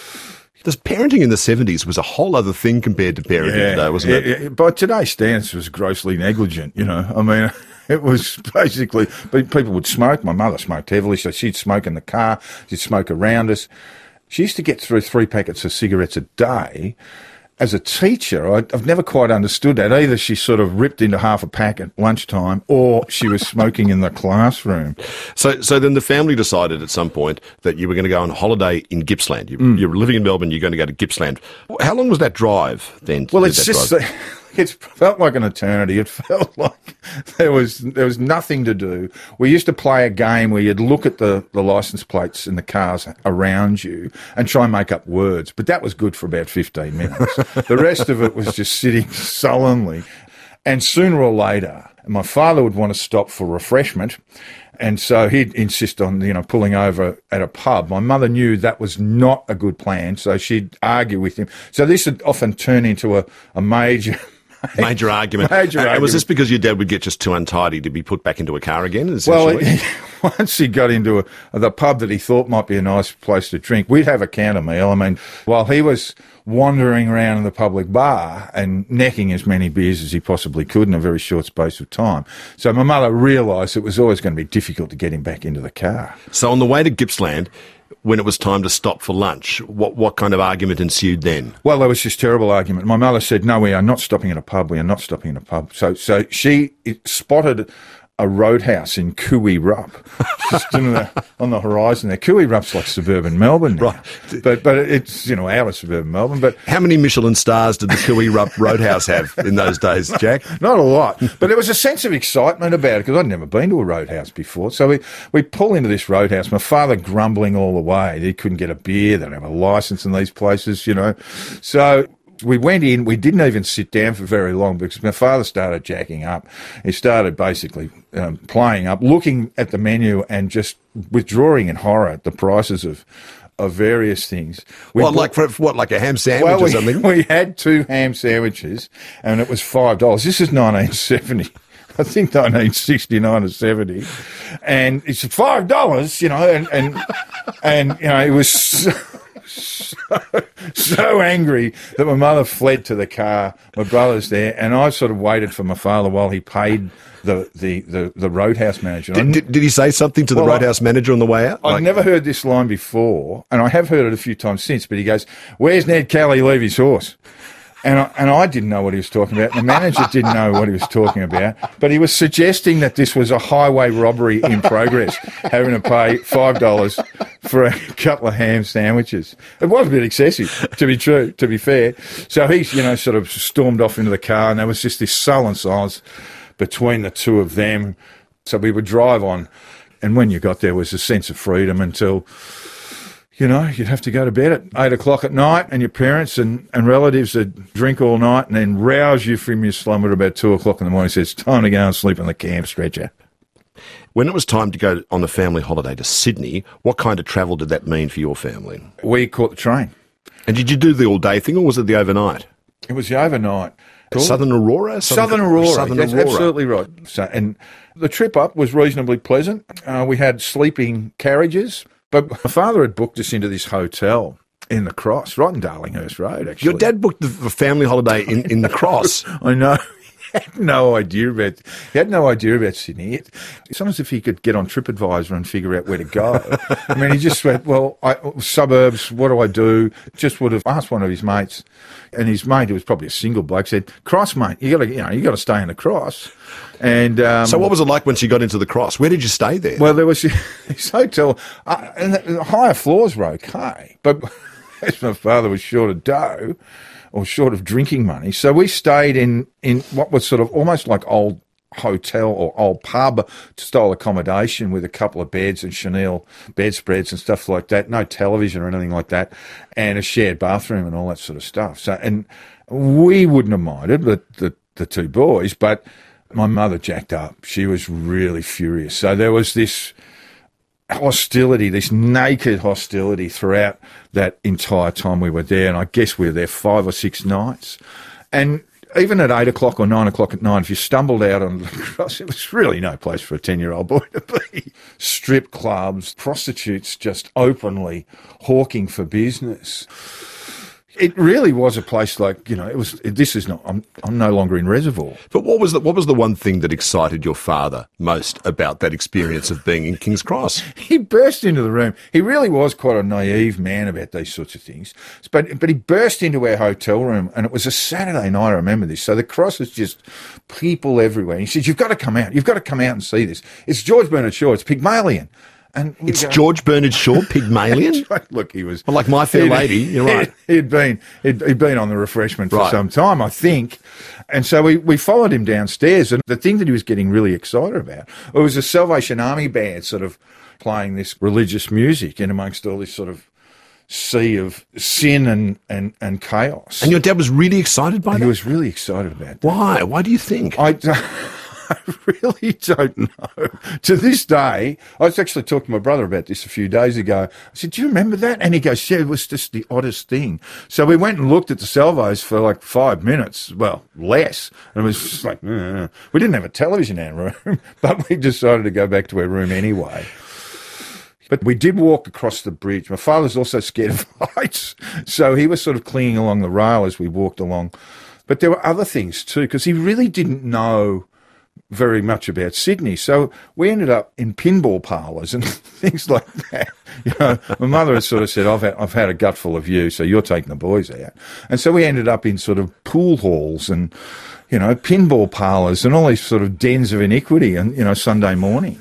This parenting in the 70s was a whole other thing compared to parenting today, wasn't it? By today's standards, it was grossly negligent, you know. I mean, it was basically, people would smoke. My mother smoked heavily, so she'd smoke in the car. She'd smoke around us. She used to get through 3 packets of cigarettes a day. As a teacher, I've never quite understood that. Either she sort of ripped into half a pack at lunchtime or she was smoking in the classroom. So then the family decided at some point that you were going to go on holiday in Gippsland. You were living in Melbourne, you're going to go to Gippsland. How long was that drive then? Well, it's just... It felt like an eternity. It felt like there was nothing to do. We used to play a game where you'd look at the license plates in the cars around you and try and make up words, but that was good for about 15 minutes. The rest of it was just sitting sullenly. And sooner or later, my father would want to stop for refreshment, and so he'd insist on, pulling over at a pub. My mother knew that was not a good plan, so she'd argue with him. So this would often turn into a major argument. And was this because your dad would get just too untidy to be put back into a car again, essentially? Well, once he got into the pub that he thought might be a nice place to drink, we'd have a counter meal. I mean, while he was wandering around in the public bar and necking as many beers as he possibly could in a very short space of time. So my mother realised it was always going to be difficult to get him back into the car. So on the way to Gippsland, when it was time to stop for lunch, what kind of argument ensued then? Well, there was this terrible argument. My mother said, "No, we are not stopping at a pub. We are not stopping at a pub." So she spotted a roadhouse in Cooey Rup, just on the horizon there. Cooey Rup's like suburban Melbourne now. Right. But it's, out of suburban Melbourne. But how many Michelin stars did the Cooey Rup Roadhouse have in those days, Jack? Not a lot. But there was a sense of excitement about it because I'd never been to a roadhouse before. So we pull into this roadhouse, my father grumbling all the way. He couldn't get a beer. They don't have a licence in these places, So we went in, we didn't even sit down for very long because my father started jacking up. He started basically playing up, looking at the menu and just withdrawing in horror at the prices of various things. Like a ham sandwich or something? We had 2 ham sandwiches and it was $5. This is 1970. I think 1969 or 70. And it's $5, and it was so angry that my mother fled to the car. My brother's there, and I sort of waited for my father while he paid the roadhouse manager. Did he say something to the roadhouse manager on the way out? I'd never heard this line before, and I have heard it a few times since, but he goes, "Where's Ned Kelly leave his horse?" And I didn't know what he was talking about. The manager didn't know what he was talking about. But he was suggesting that this was a highway robbery in progress, having to pay $5 for a couple of ham sandwiches. It was a bit excessive, to be fair. So he, sort of stormed off into the car, and there was just this sullen silence between the two of them. So we would drive on, and when you got there was a sense of freedom until... you'd have to go to bed at 8 o'clock at night, and your parents and relatives would drink all night and then rouse you from your slumber at about 2 o'clock in the morning and say, "It's time to go and sleep on the camp stretcher." When it was time to go on a family holiday to Sydney, what kind of travel did that mean for your family? We caught the train. And did you do the all-day thing, or was it the overnight? It was the overnight. Southern Aurora? Southern Aurora. Southern That's Aurora. absolutely right. So, and the trip up was reasonably pleasant. We had sleeping carriages, but my father had booked us into this hotel in the Cross, right in Darlinghurst Road, actually. Your dad booked the family holiday in the Cross. I know. He had no idea about Sydney. It's almost if he could get on TripAdvisor and figure out where to go. I mean, he just went, well, suburbs, what do I do? Just would have asked one of his mates, and his mate, who was probably a single bloke, said, Cross, mate, you got to stay in the Cross. And so what was it like once you got into the Cross? Where did you stay there? Well, there was this hotel, and the higher floors were okay, but as my father was short of dough, or short of drinking money. So we stayed in what was sort of almost like old hotel or old pub style accommodation with a couple of beds and chenille bedspreads and stuff like that. No television or anything like that, and a shared bathroom and all that sort of stuff. So, and we wouldn't have minded, the two boys, but my mother jacked up. She was really furious. So there was this hostility, this naked hostility throughout that entire time we were there. And I guess we were there 5 or 6 nights. And even at 8 o'clock or 9 o'clock at night, if you stumbled out on the Cross, it was really no place for a 10-year-old boy to be. Strip clubs, prostitutes just openly hawking for business. It really was a place like, I'm no longer in Reservoir. But what was the one thing that excited your father most about that experience of being in King's Cross? He burst into the room. He really was quite a naive man about these sorts of things. But he burst into our hotel room, and it was a Saturday night, I remember this. So the Cross was just people everywhere. And he said, you've got to come out. You've got to come out and see this. It's George Bernard Shaw. It's Pygmalion. And it's George Bernard Shaw, Pygmalion? Right. Look, he was... Well, like My Fair Lady, you're right. He'd been on the refreshment for some time, I think. And so we followed him downstairs, and the thing that he was getting really excited about, it was a Salvation Army band sort of playing this religious music in amongst all this sort of sea of sin and chaos. And your dad was really excited by that? He was really excited about that. Why? Why do you think? I really don't know. To this day, I was actually talking to my brother about this a few days ago. I said, do you remember that? And he goes, yeah, it was just the oddest thing. So we went and looked at the salvos for like 5 minutes, well, less. And it was just like, we didn't have a television in our room, but we decided to go back to our room anyway. But we did walk across the bridge. My father's also scared of heights, so he was sort of clinging along the rail as we walked along. But there were other things too, because he really didn't know very much about Sydney. So we ended up in pinball parlours and things like that. My mother had sort of said, I've had a gutful of you, so you're taking the boys out. And so we ended up in sort of pool halls and, pinball parlours and all these sort of dens of iniquity and, Sunday morning.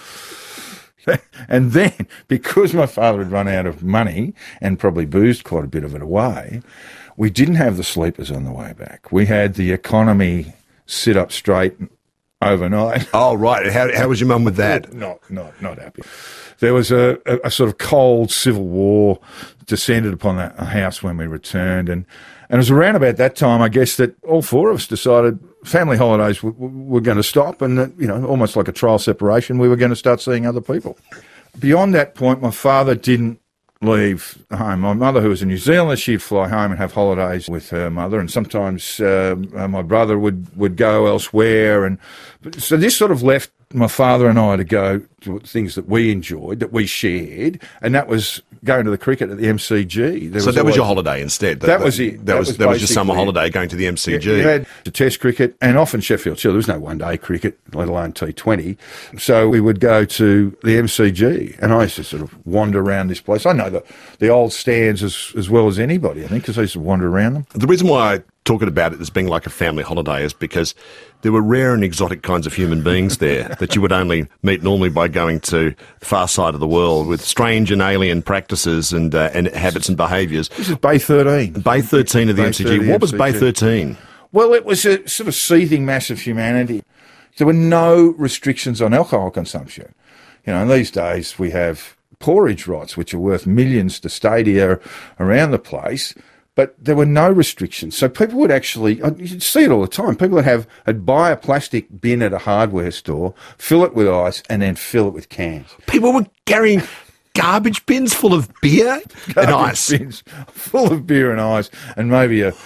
And then, because my father had run out of money and probably boozed quite a bit of it away, we didn't have the sleepers on the way back. We had the economy sit up straight overnight. Oh, right. How was your mum with that? Not happy. There was a sort of cold civil war descended upon that house when we returned, and it was around about that time, I guess, that all 4 of us decided family holidays were going to stop, and that, almost like a trial separation, we were going to start seeing other people. Beyond that point, my father didn't leave home. My mother, who was in New Zealand, she'd fly home and have holidays with her mother, and sometimes my brother would go elsewhere, and so this sort of left my father and I to go to things that we enjoyed, that we shared, and that was going to the cricket at the MCG. So that was your holiday instead? That was it. That was your summer holiday, going to the MCG? You had the Test cricket, and often Sheffield Shield. There was no one-day cricket, let alone T20. So we would go to the MCG, and I used to sort of wander around this place. I know the old stands as well as anybody, I think, because I used to wander around them. The reason why I talk about it as being like a family holiday is because there were rare and exotic kinds of human beings there that you would only meet normally by going to the far side of the world, with strange and alien practices and habits and behaviours. This is Bay 13. Bay 13 of the MCG. What was Bay 13? Well, it was a sort of seething mass of humanity. There were no restrictions on alcohol consumption. In these days we have porridge rights, which are worth millions to stadia around the place. But there were no restrictions. So people would actually, you'd see it all the time, people would buy a plastic bin at a hardware store, fill it with ice, and then fill it with cans. People were carrying garbage bins full of beer and ice. Bins full of beer and ice, and maybe an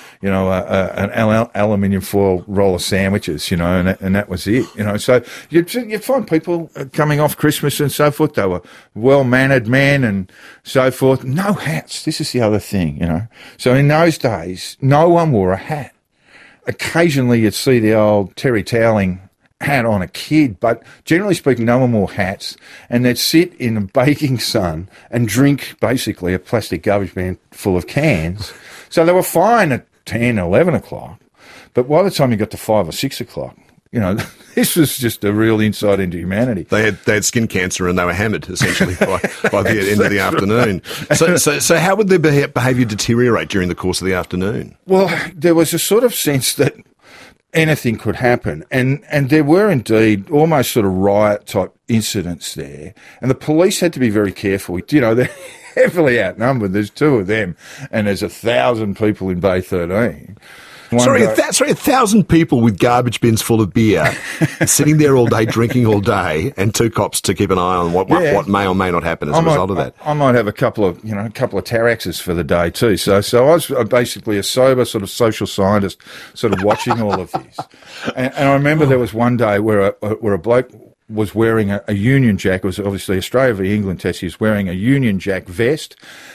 aluminium foil roll of sandwiches, and that was it. So you'd find people coming off Christmas and so forth. They were well-mannered men and so forth. No hats. This is the other thing, So in those days, no one wore a hat. Occasionally you'd see the old terry toweling hat on a kid, but generally speaking, no one wore hats, and they'd sit in the baking sun and drink basically a plastic garbage bin full of cans. So they were fine at 10, 11 o'clock, but by the time you got to 5 or 6 o'clock, this was just a real insight into humanity. They had skin cancer and they were hammered, essentially, by the end of the afternoon. So how would their behaviour deteriorate during the course of the afternoon? Well, there was a sort of sense that anything could happen. And there were indeed almost sort of riot-type incidents there. And the police had to be very careful. They're heavily outnumbered. There's 2 of them, and there's 1,000 people in Bay 13. Sorry, 1,000 people with garbage bins full of beer, sitting there all day, drinking all day, and 2 cops to keep an eye on what may or may not happen as a result of that. I might have a couple of Taraxes for the day too. So I was basically a sober sort of social scientist, sort of watching all of this. And I remember there was one day where a bloke was wearing a Union Jack. It was obviously Australia v England test. He was wearing a Union Jack vest.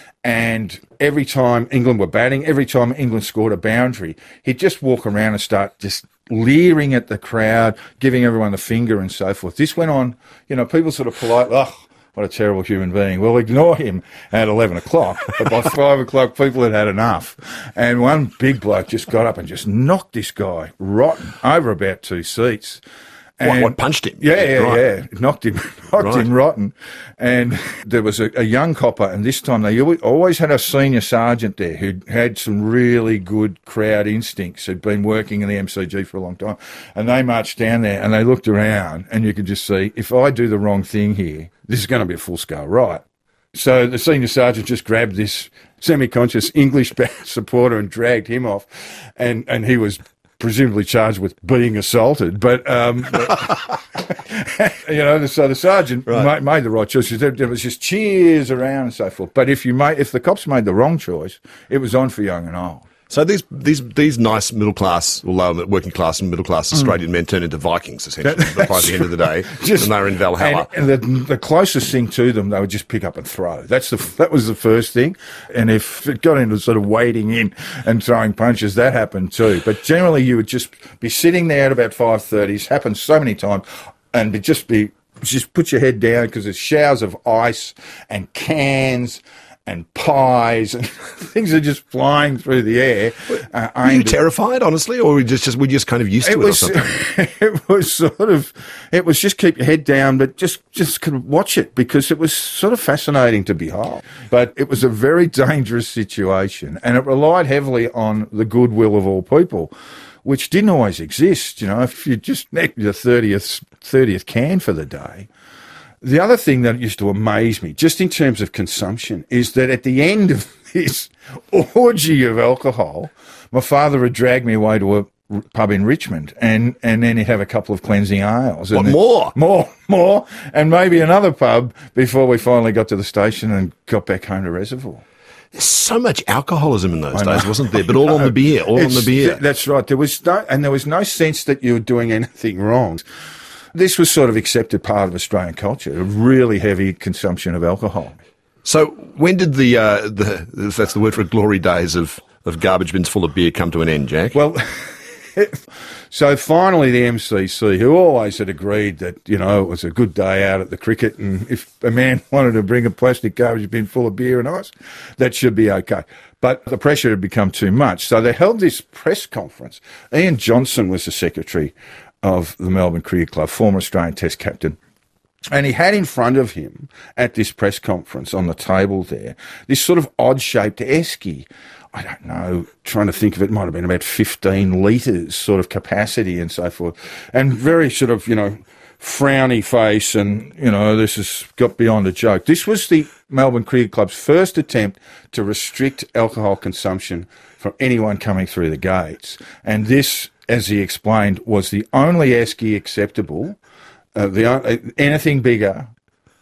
And every time England were batting, every time England scored a boundary, he'd just walk around and start just leering at the crowd, giving everyone the finger and so forth. This went on, people sort of polite, what a terrible human being. Well, ignore him at 11 o'clock. But by 5 o'clock, people had knough. And one big bloke just got up and just knocked this guy rotten over about 2 seats. What punched him? Yeah. Knocked him rotten. And there was a young copper, and this time they always had a senior sergeant there who had some really good crowd instincts, who'd been working in the MCG for a long time. And they marched down there and they looked around, and you could just see, if I do the wrong thing here, this is going to be a full-scale riot. So the senior sergeant just grabbed this semi-conscious English supporter and dragged him off, and he was presumably charged with being assaulted, so the sergeant made the right choice. There was just cheers around and so forth. But if the cops made the wrong choice, it was on for young and old. So these nice middle class, or lower working class and middle class Australian men turn into Vikings essentially by the end of the day, and they're in Valhalla. And the closest thing to them, they would just pick up and throw. That was the first thing. And if it got into sort of wading in and throwing punches, that happened too. But generally, you would just be sitting there at about 5:30. It's happened so many times, and just put your head down because there's showers of ice and cans and pies and things are just flying through the air. Were you terrified, honestly, or were you just kind of used to it or something? It was just keep your head down, but just kind of watch it, because it was sort of fascinating to behold. But it was a very dangerous situation, and it relied heavily on the goodwill of all people, which didn't always exist. If you just necked your 30th can for the day. The other thing that used to amaze me, just in terms of consumption, is that at the end of this orgy of alcohol, my father would drag me away to a pub in Richmond, and then he'd have a couple of cleansing ales. What, more, and maybe another pub before we finally got to the station and got back home to Reservoir. There's so much alcoholism in those days, wasn't there? But all on the beer. That's right. There was no sense that you were doing anything wrong. This was sort of accepted part of Australian culture, a really heavy consumption of alcohol. So when did if that's the word for it, glory days of garbage bins full of beer come to an end, Jack? Well, so finally the MCC, who always had agreed that, it was a good day out at the cricket, and if a man wanted to bring a plastic garbage bin full of beer and ice, that should be okay. But the pressure had become too much. So they held this press conference. Ian Johnson was the secretary of the Melbourne Cricket Club, former Australian Test captain. And he had in front of him at this press conference on the table there, this sort of odd-shaped esky. I don't know, trying to think of it, might have been about 15 litres sort of capacity and so forth. And very sort of, frowny face, and, this has got beyond a joke. This was the Melbourne Cricket Club's first attempt to restrict alcohol consumption from anyone coming through the gates. And this, as he explained, was the only esky acceptable. Anything bigger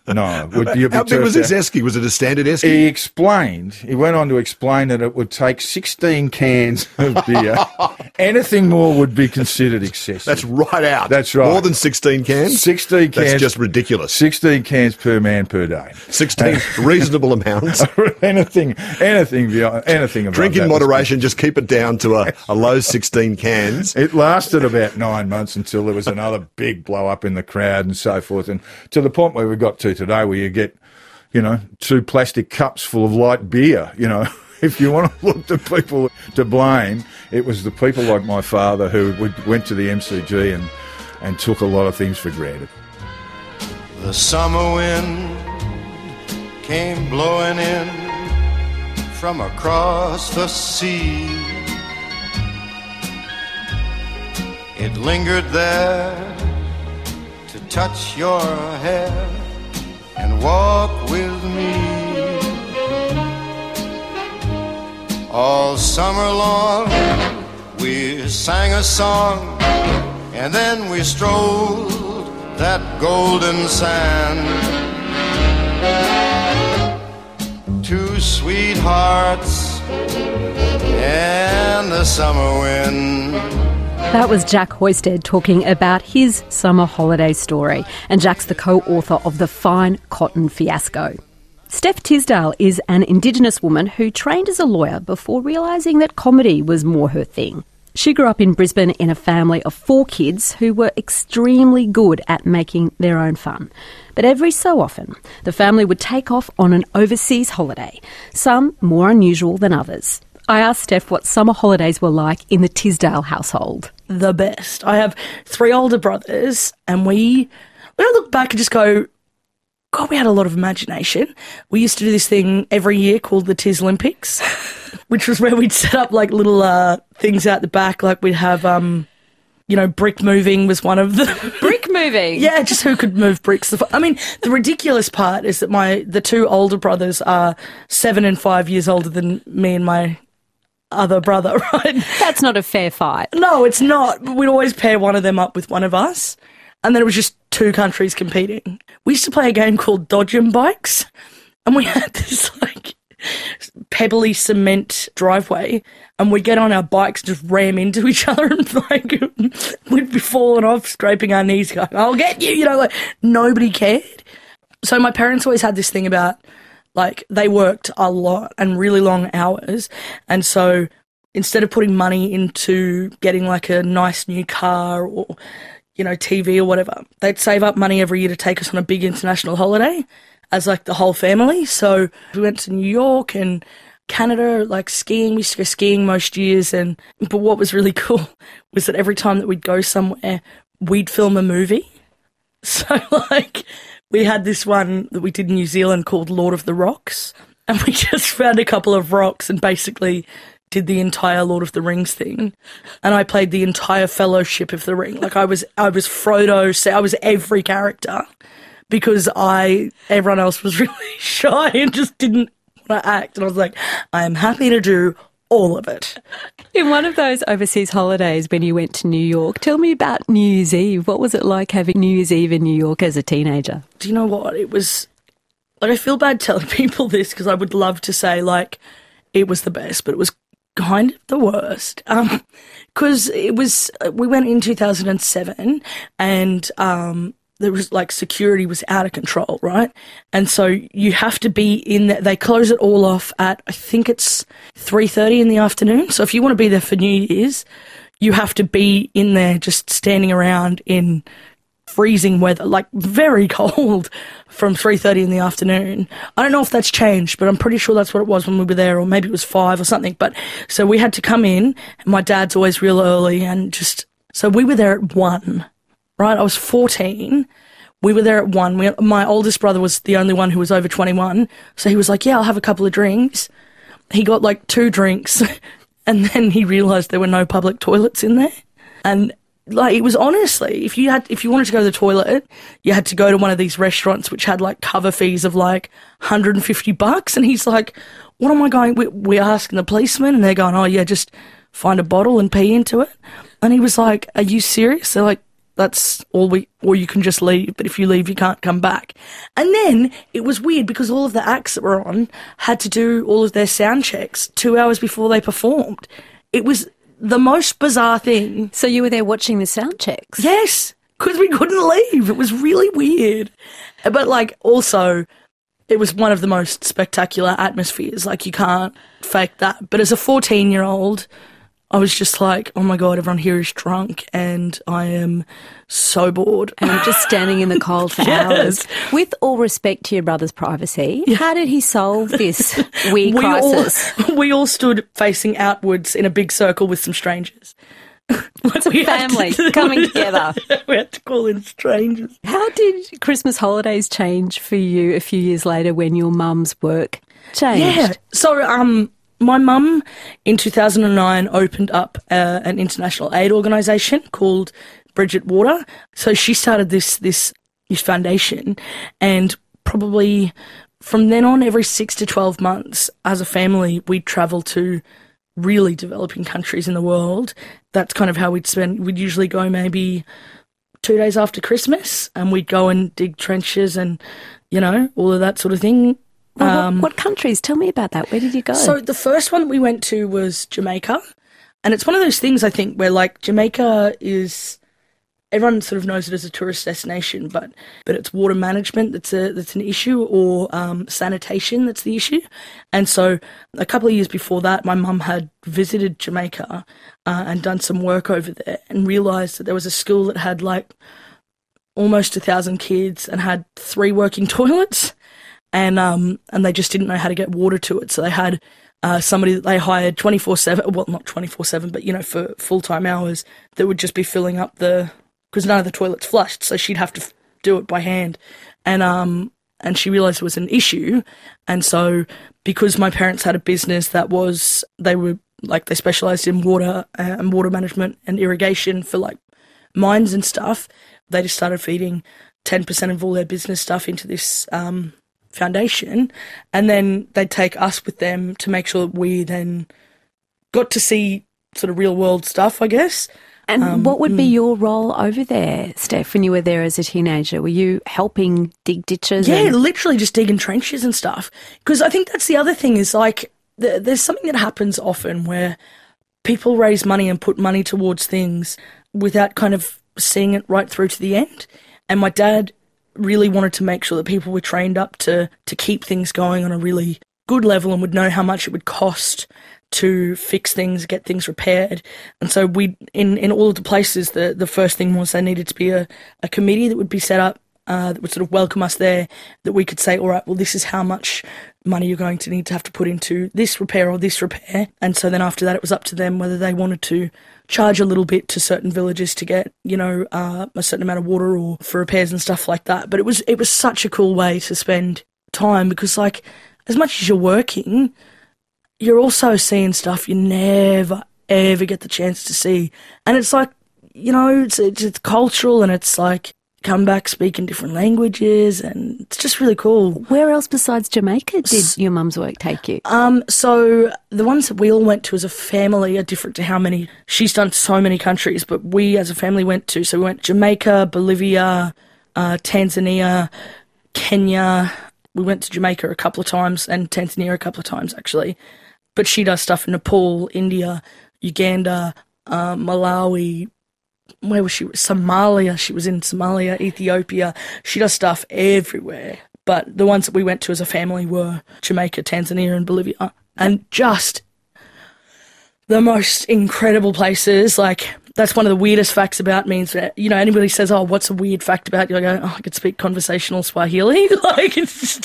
No. How big was this esky? Was it a standard esky? He went on to explain that it would take 16 cans of beer. Anything more would be considered excessive. That's right out. That's right. More than 16 cans? 16 cans. That's just ridiculous. 16 cans per man per day. 16 reasonable amounts. anything about Drink in that moderation, just keep it down to a low 16 cans. It lasted about 9 months until there was another big blow up in the crowd and so forth. And to the point where we got to today, where you get, 2 plastic cups full of light beer, If you want to look to people to blame, it was the people like my father who went to the MCG and took a lot of things for granted. The summer wind came blowing in from across the sea. It lingered there to touch your hair and walk with me. All summer long we sang a song, and then we strolled that golden sand. Two sweethearts and the summer wind. That was Jack Hoisted talking about his summer holiday story, and Jack's the co-author of The Fine Cotton Fiasco. Steph Tisdale is an Indigenous woman who trained as a lawyer before realising that comedy was more her thing. She grew up in Brisbane in a family of 4 kids who were extremely good at making their own fun. But every so often, the family would take off on an overseas holiday, some more unusual than others. I asked Steph what summer holidays were like in the Tisdale household. The best. I have 3 older brothers, and we look back and just go, God, we had a lot of imagination. We used to do this thing every year called the Tis Olympics, which was where we'd set up like little things out the back. Like we'd have, brick moving was one of the... Brick moving? Yeah, just who could move bricks. I mean, the ridiculous part is that the 2 older brothers are 7 and 5 years older than me and my other brother, right? That's not a fair fight. No, it's not. We'd always pair one of them up with one of us. And then it was just 2 countries competing. We used to play a game called Dodge 'em Bikes, and we had this pebbly cement driveway, and we'd get on our bikes and just ram into each other, and we'd be falling off, scraping our knees, going, "I'll get you," nobody cared. So my parents always had this thing about, they worked a lot and really long hours, and so instead of putting money into getting a nice new car or TV or whatever, they'd save up money every year to take us on a big international holiday as the whole family. So we went to New York and Canada, skiing. We used to go skiing most years. But what was really cool was that every time that we'd go somewhere, we'd film a movie. So we had this one that we did in New Zealand called Lord of the Rocks, and we just found a couple of rocks and basically did the entire Lord of the Rings thing, and I played the entire Fellowship of the Ring. I was Frodo, so I was every character, because everyone else was really shy and just didn't want to act, and I was like, I am happy to do all of it. In one of those overseas holidays when you went to New York, tell me about New Year's Eve. What was it like having New Year's Eve in New York as a teenager? Do you know what? It was, I feel bad telling people this because I would love to say it was the best, but it was kind of the worst, because we went in 2007, and there was security was out of control, right? And so you have to be in there. They close it all off at, I think it's 3:30 in the afternoon. So if you want to be there for New Year's, you have to be in there just standing around in freezing weather, very cold, from 3:30 in the afternoon. I don't know if that's changed, but I'm pretty sure that's what it was when we were there, or maybe it was 5 or something. But so we had to come in, and my dad's always real early, and so we were there at 1, right? I was 14. We were there at 1. My oldest brother was the only one who was over 21, so he was like, yeah, I'll have a couple of drinks. He got 2 drinks, and then he realised there were no public toilets in there. And it was honestly, if you wanted to go to the toilet, you had to go to one of these restaurants which had cover fees of $150. And he's like, what am I going? We're asking the policeman, and they're going, oh yeah, just find a bottle and pee into it. And he was like, are you serious? They're like, That's all or you can just leave, but if you leave, you can't come back. And then it was weird because all of the acts that were on had to do all of their sound checks 2 hours before they performed. It was the most bizarre thing. So you were there watching the sound checks? Yes, because we couldn't leave. It was really weird. But, like, also, it was one of the most spectacular atmospheres. Like, you can't fake that. But as a 14-year-old, I was just like, oh my God, everyone here is drunk and I am so bored. And you're just standing in the cold for hours. With all respect to your brother's privacy, how did he solve this weird crisis? We all stood facing outwards in a big circle with some strangers. It's a family coming together. We had to call in strangers. How did Christmas holidays change for you a few years later when your mum's work changed? Yeah. So, my mum in 2009 opened up an international aid organisation called Bridget Water. So she started this foundation, and probably from then on, every 6 to 12 months, as a family, we'd travel to really developing countries in the world. That's kind of how we'd usually go maybe 2 days after Christmas, and we'd go and dig trenches and, you know, all of that sort of thing. Well, what countries? Tell me about that. Where did you go? So the first one we went to was Jamaica. And it's one of those things, I think, where, like, Jamaica is... Everyone sort of knows it as a tourist destination, but it's water management that's an issue, or sanitation that's the issue. And so a couple of years before that, my mum had visited Jamaica and done some work over there and realised that there was a school that had, like, almost 1,000 kids and had 3 working toilets. And they just didn't know how to get water to it. So they had somebody that they hired 24/7, well, not 24/7, but, you know, for full-time hours, that would just be filling up because none of the toilets flushed, so she'd have to do it by hand. And she realised it was an issue. And so because my parents had a business they specialised in water and water management and irrigation for, like, mines and stuff, they just started feeding 10% of all their business stuff into this foundation, and then they'd take us with them to make sure that we then got to see sort of real world stuff, I guess. And what would be your role over there, Steph, when you were there as a teenager? Were you helping dig ditches? Yeah, literally just digging trenches and stuff. Because I think that's the other thing is, like, there's something that happens often where people raise money and put money towards things without kind of seeing it right through to the end. And my dad really wanted to make sure that people were trained up to keep things going on a really good level and would know how much it would cost to fix things, get things repaired. And so we, in all of the places, the first thing was there needed to be a committee that would be set up that would sort of welcome us there, that we could say, all right, well, this is how much money you're going to need to have to put into this repair or this repair. And so then after that, it was up to them whether they wanted to charge a little bit to certain villages to get, you know, a certain amount of water or for repairs and stuff like that. But it was such a cool way to spend time because, like, as much as you're working, you're also seeing stuff you never, ever get the chance to see. And it's like, you know, it's cultural, and it's like, come back speaking different languages, and it's just really cool. Where else besides Jamaica did your mum's work take you? So the ones that we all went to as a family are different to how many. She's done so many countries, but we as a family went to. So we went Jamaica, Bolivia, Tanzania, Kenya. We went to Jamaica a couple of times and Tanzania a couple of times, actually. But she does stuff in Nepal, India, Uganda, Malawi. Where was she? Somalia. She was in Somalia, Ethiopia. She does stuff everywhere. But the ones that we went to as a family were Jamaica, Tanzania, and Bolivia. And just the most incredible places. Like, that's one of the weirdest facts about me is that, you know, anybody says, oh, what's a weird fact about you? I go, oh, I could speak conversational Swahili. Like, it's just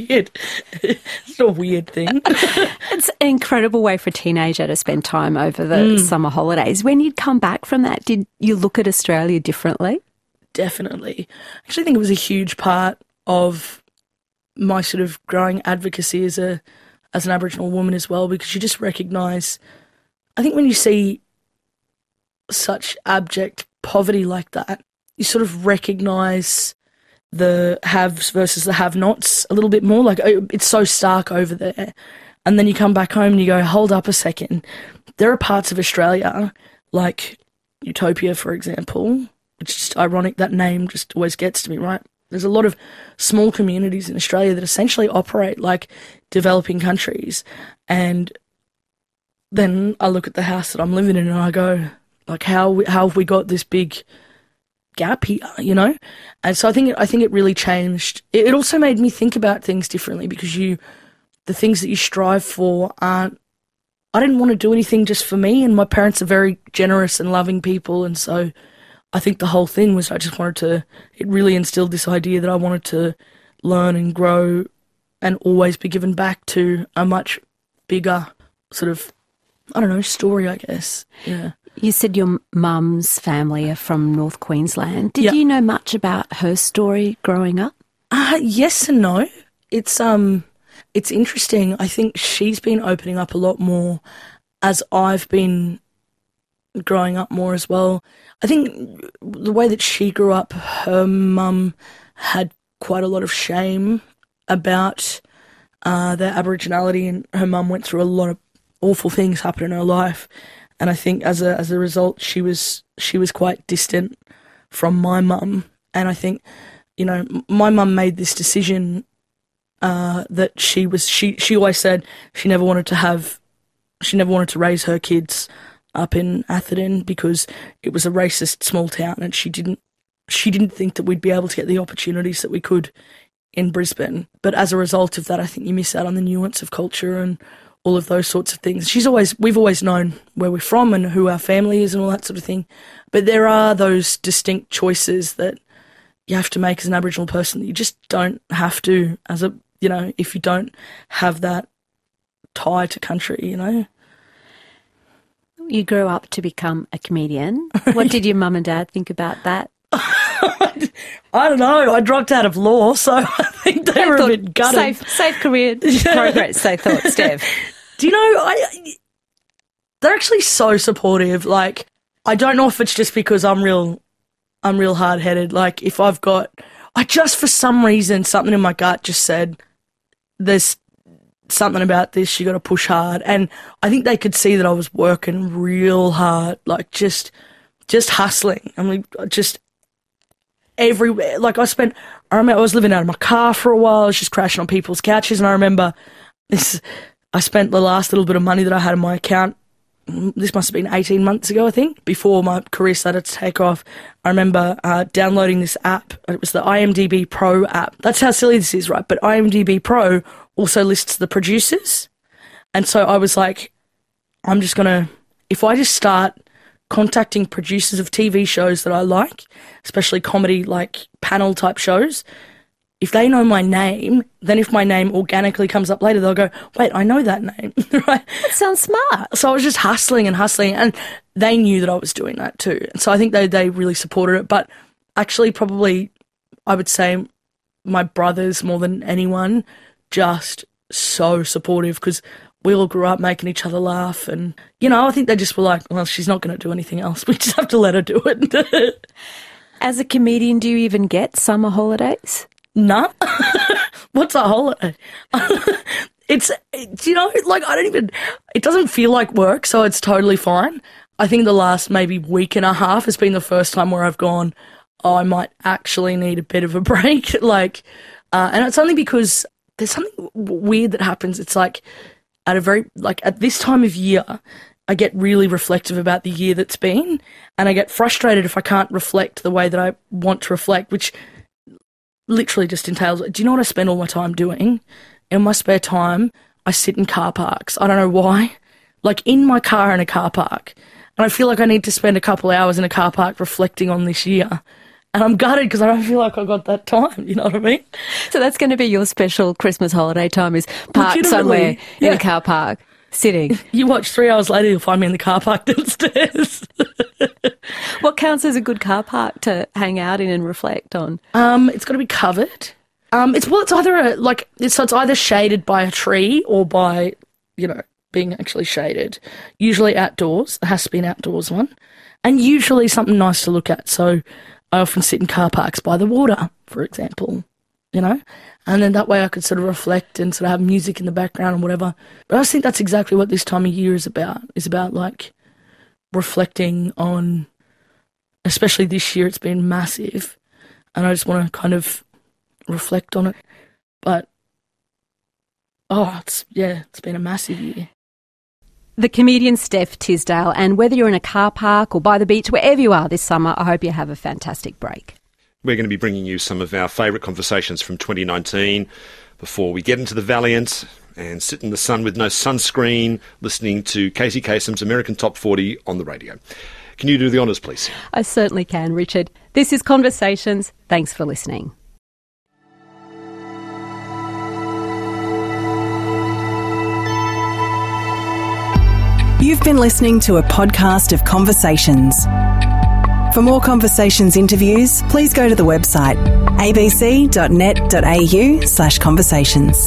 it's a weird thing. It's an incredible way for a teenager to spend time over the summer holidays. When you'd come back from that, did you look at Australia differently? Definitely. I actually think it was a huge part of my sort of growing advocacy as an Aboriginal woman as well, because you just recognise, I think when you see such abject poverty like that, you sort of recognise the haves versus the have-nots a little bit more. Like, it's so stark over there. And then you come back home and you go, hold up a second. There are parts of Australia, like Utopia, for example, It's just ironic, that name just always gets to me, right? There's a lot of small communities in Australia that essentially operate like developing countries. And then I look at the house that I'm living in and I go, like, how have we got this big gap here, you know? And so I think it really changed. It also made me think about things differently, because the things that you strive for aren't, I didn't want to do anything just for me, and my parents are very generous and loving people, and so I think the whole thing was it really instilled this idea that I wanted to learn and grow and always be given back to a much bigger sort of, I don't know, story, I guess. Yeah. You said your mum's family are from North Queensland. Did Yeah. you know much about her story growing up? Yes and no. It's interesting. I think she's been opening up a lot more as I've been growing up more as well. I think the way that she grew up, her mum had quite a lot of shame about their Aboriginality, and her mum went through a lot of awful things happen in her life. And I think as a result, she was quite distant from my mum. And I think, you know, my mum made this decision that she always said she never wanted to raise her kids up in Atherton because it was a racist small town, and she didn't think that we'd be able to get the opportunities that we could in Brisbane. But as a result of that, I think you miss out on the nuance of culture and all of those sorts of things. We've always known where we're from and who our family is and all that sort of thing. But there are those distinct choices that you have to make as an Aboriginal person that you just don't have to if you don't have that tie to country, you know. You grew up to become a comedian. What did your mum and dad think about that? I don't know. I dropped out of law, so I think they were a bit gutted. Safe career progress, they thought, Steph. Do you know, they're actually so supportive. Like, I don't know if it's just because I'm real hard-headed. Like, if for some reason, something in my gut just said, there's something about this, you got to push hard. And I think they could see that I was working real hard, like just hustling. I mean, just everywhere. Like, I remember I was living out of my car for a while. I was just crashing on people's couches. And I remember I spent the last little bit of money that I had in my account. This must have been 18 months ago, I think, before my career started to take off. I remember downloading this app. It was the IMDb Pro app. That's how silly this is, right? But IMDb Pro also lists the producers. And so I was like, if I just start contacting producers of TV shows that I like, especially comedy, like panel type shows, if they know my name, then if my name organically comes up later, they'll go, wait, I know that name, right? That sounds smart. So I was just hustling, and they knew that I was doing that too. And so I think they really supported it. But actually, probably, I would say my brothers, more than anyone, just so supportive, because we all grew up making each other laugh. And, you know, I think they just were like, well, she's not going to do anything else. We just have to let her do it. As a comedian, do you even get summer holidays? No. What's a holiday? It doesn't feel like work, so it's totally fine. I think the last maybe week and a half has been the first time where I've gone, oh, I might actually need a bit of a break. And it's only because there's something weird that happens. It's like at this time of year, I get really reflective about the year that's been, and I get frustrated if I can't reflect the way that I want to reflect, which literally just entails, do you know what I spend all my time doing? In my spare time, I sit in car parks. I don't know why. Like, in my car in a car park. And I feel like I need to spend a couple hours in a car park reflecting on this year. And I'm gutted because I don't feel like I got that time, you know what I mean? So that's going to be your special Christmas holiday time, is parked somewhere in a car park, sitting. You watch 3 hours later, you'll find me in the car park downstairs. What counts as a good car park to hang out in and reflect on? It's got to be covered. It's either shaded by a tree or by, being actually shaded. Usually outdoors. It has to be an outdoors one. And usually something nice to look at. So I often sit in car parks by the water, for example, and then that way I could sort of reflect and sort of have music in the background and whatever. But I just think that's exactly what this time of year is about like reflecting on especially this year, it's been massive. And I just want to kind of reflect on it. But, it's been a massive year. The comedian Steph Tisdale, and whether you're in a car park or by the beach, wherever you are this summer, I hope you have a fantastic break. We're going to be bringing you some of our favourite conversations from 2019 before we get into the Valiant and sit in the sun with no sunscreen, listening to Casey Kasem's American Top 40 on the radio. Can you do the honours, please? I certainly can, Richard. This is Conversations. Thanks for listening. You've been listening to a podcast of Conversations. For more Conversations interviews, please go to the website abc.net.au/conversations.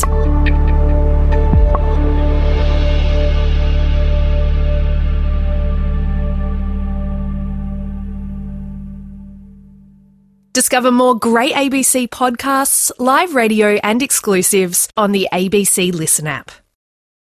Discover more great ABC podcasts, live radio and exclusives on the ABC Listen app.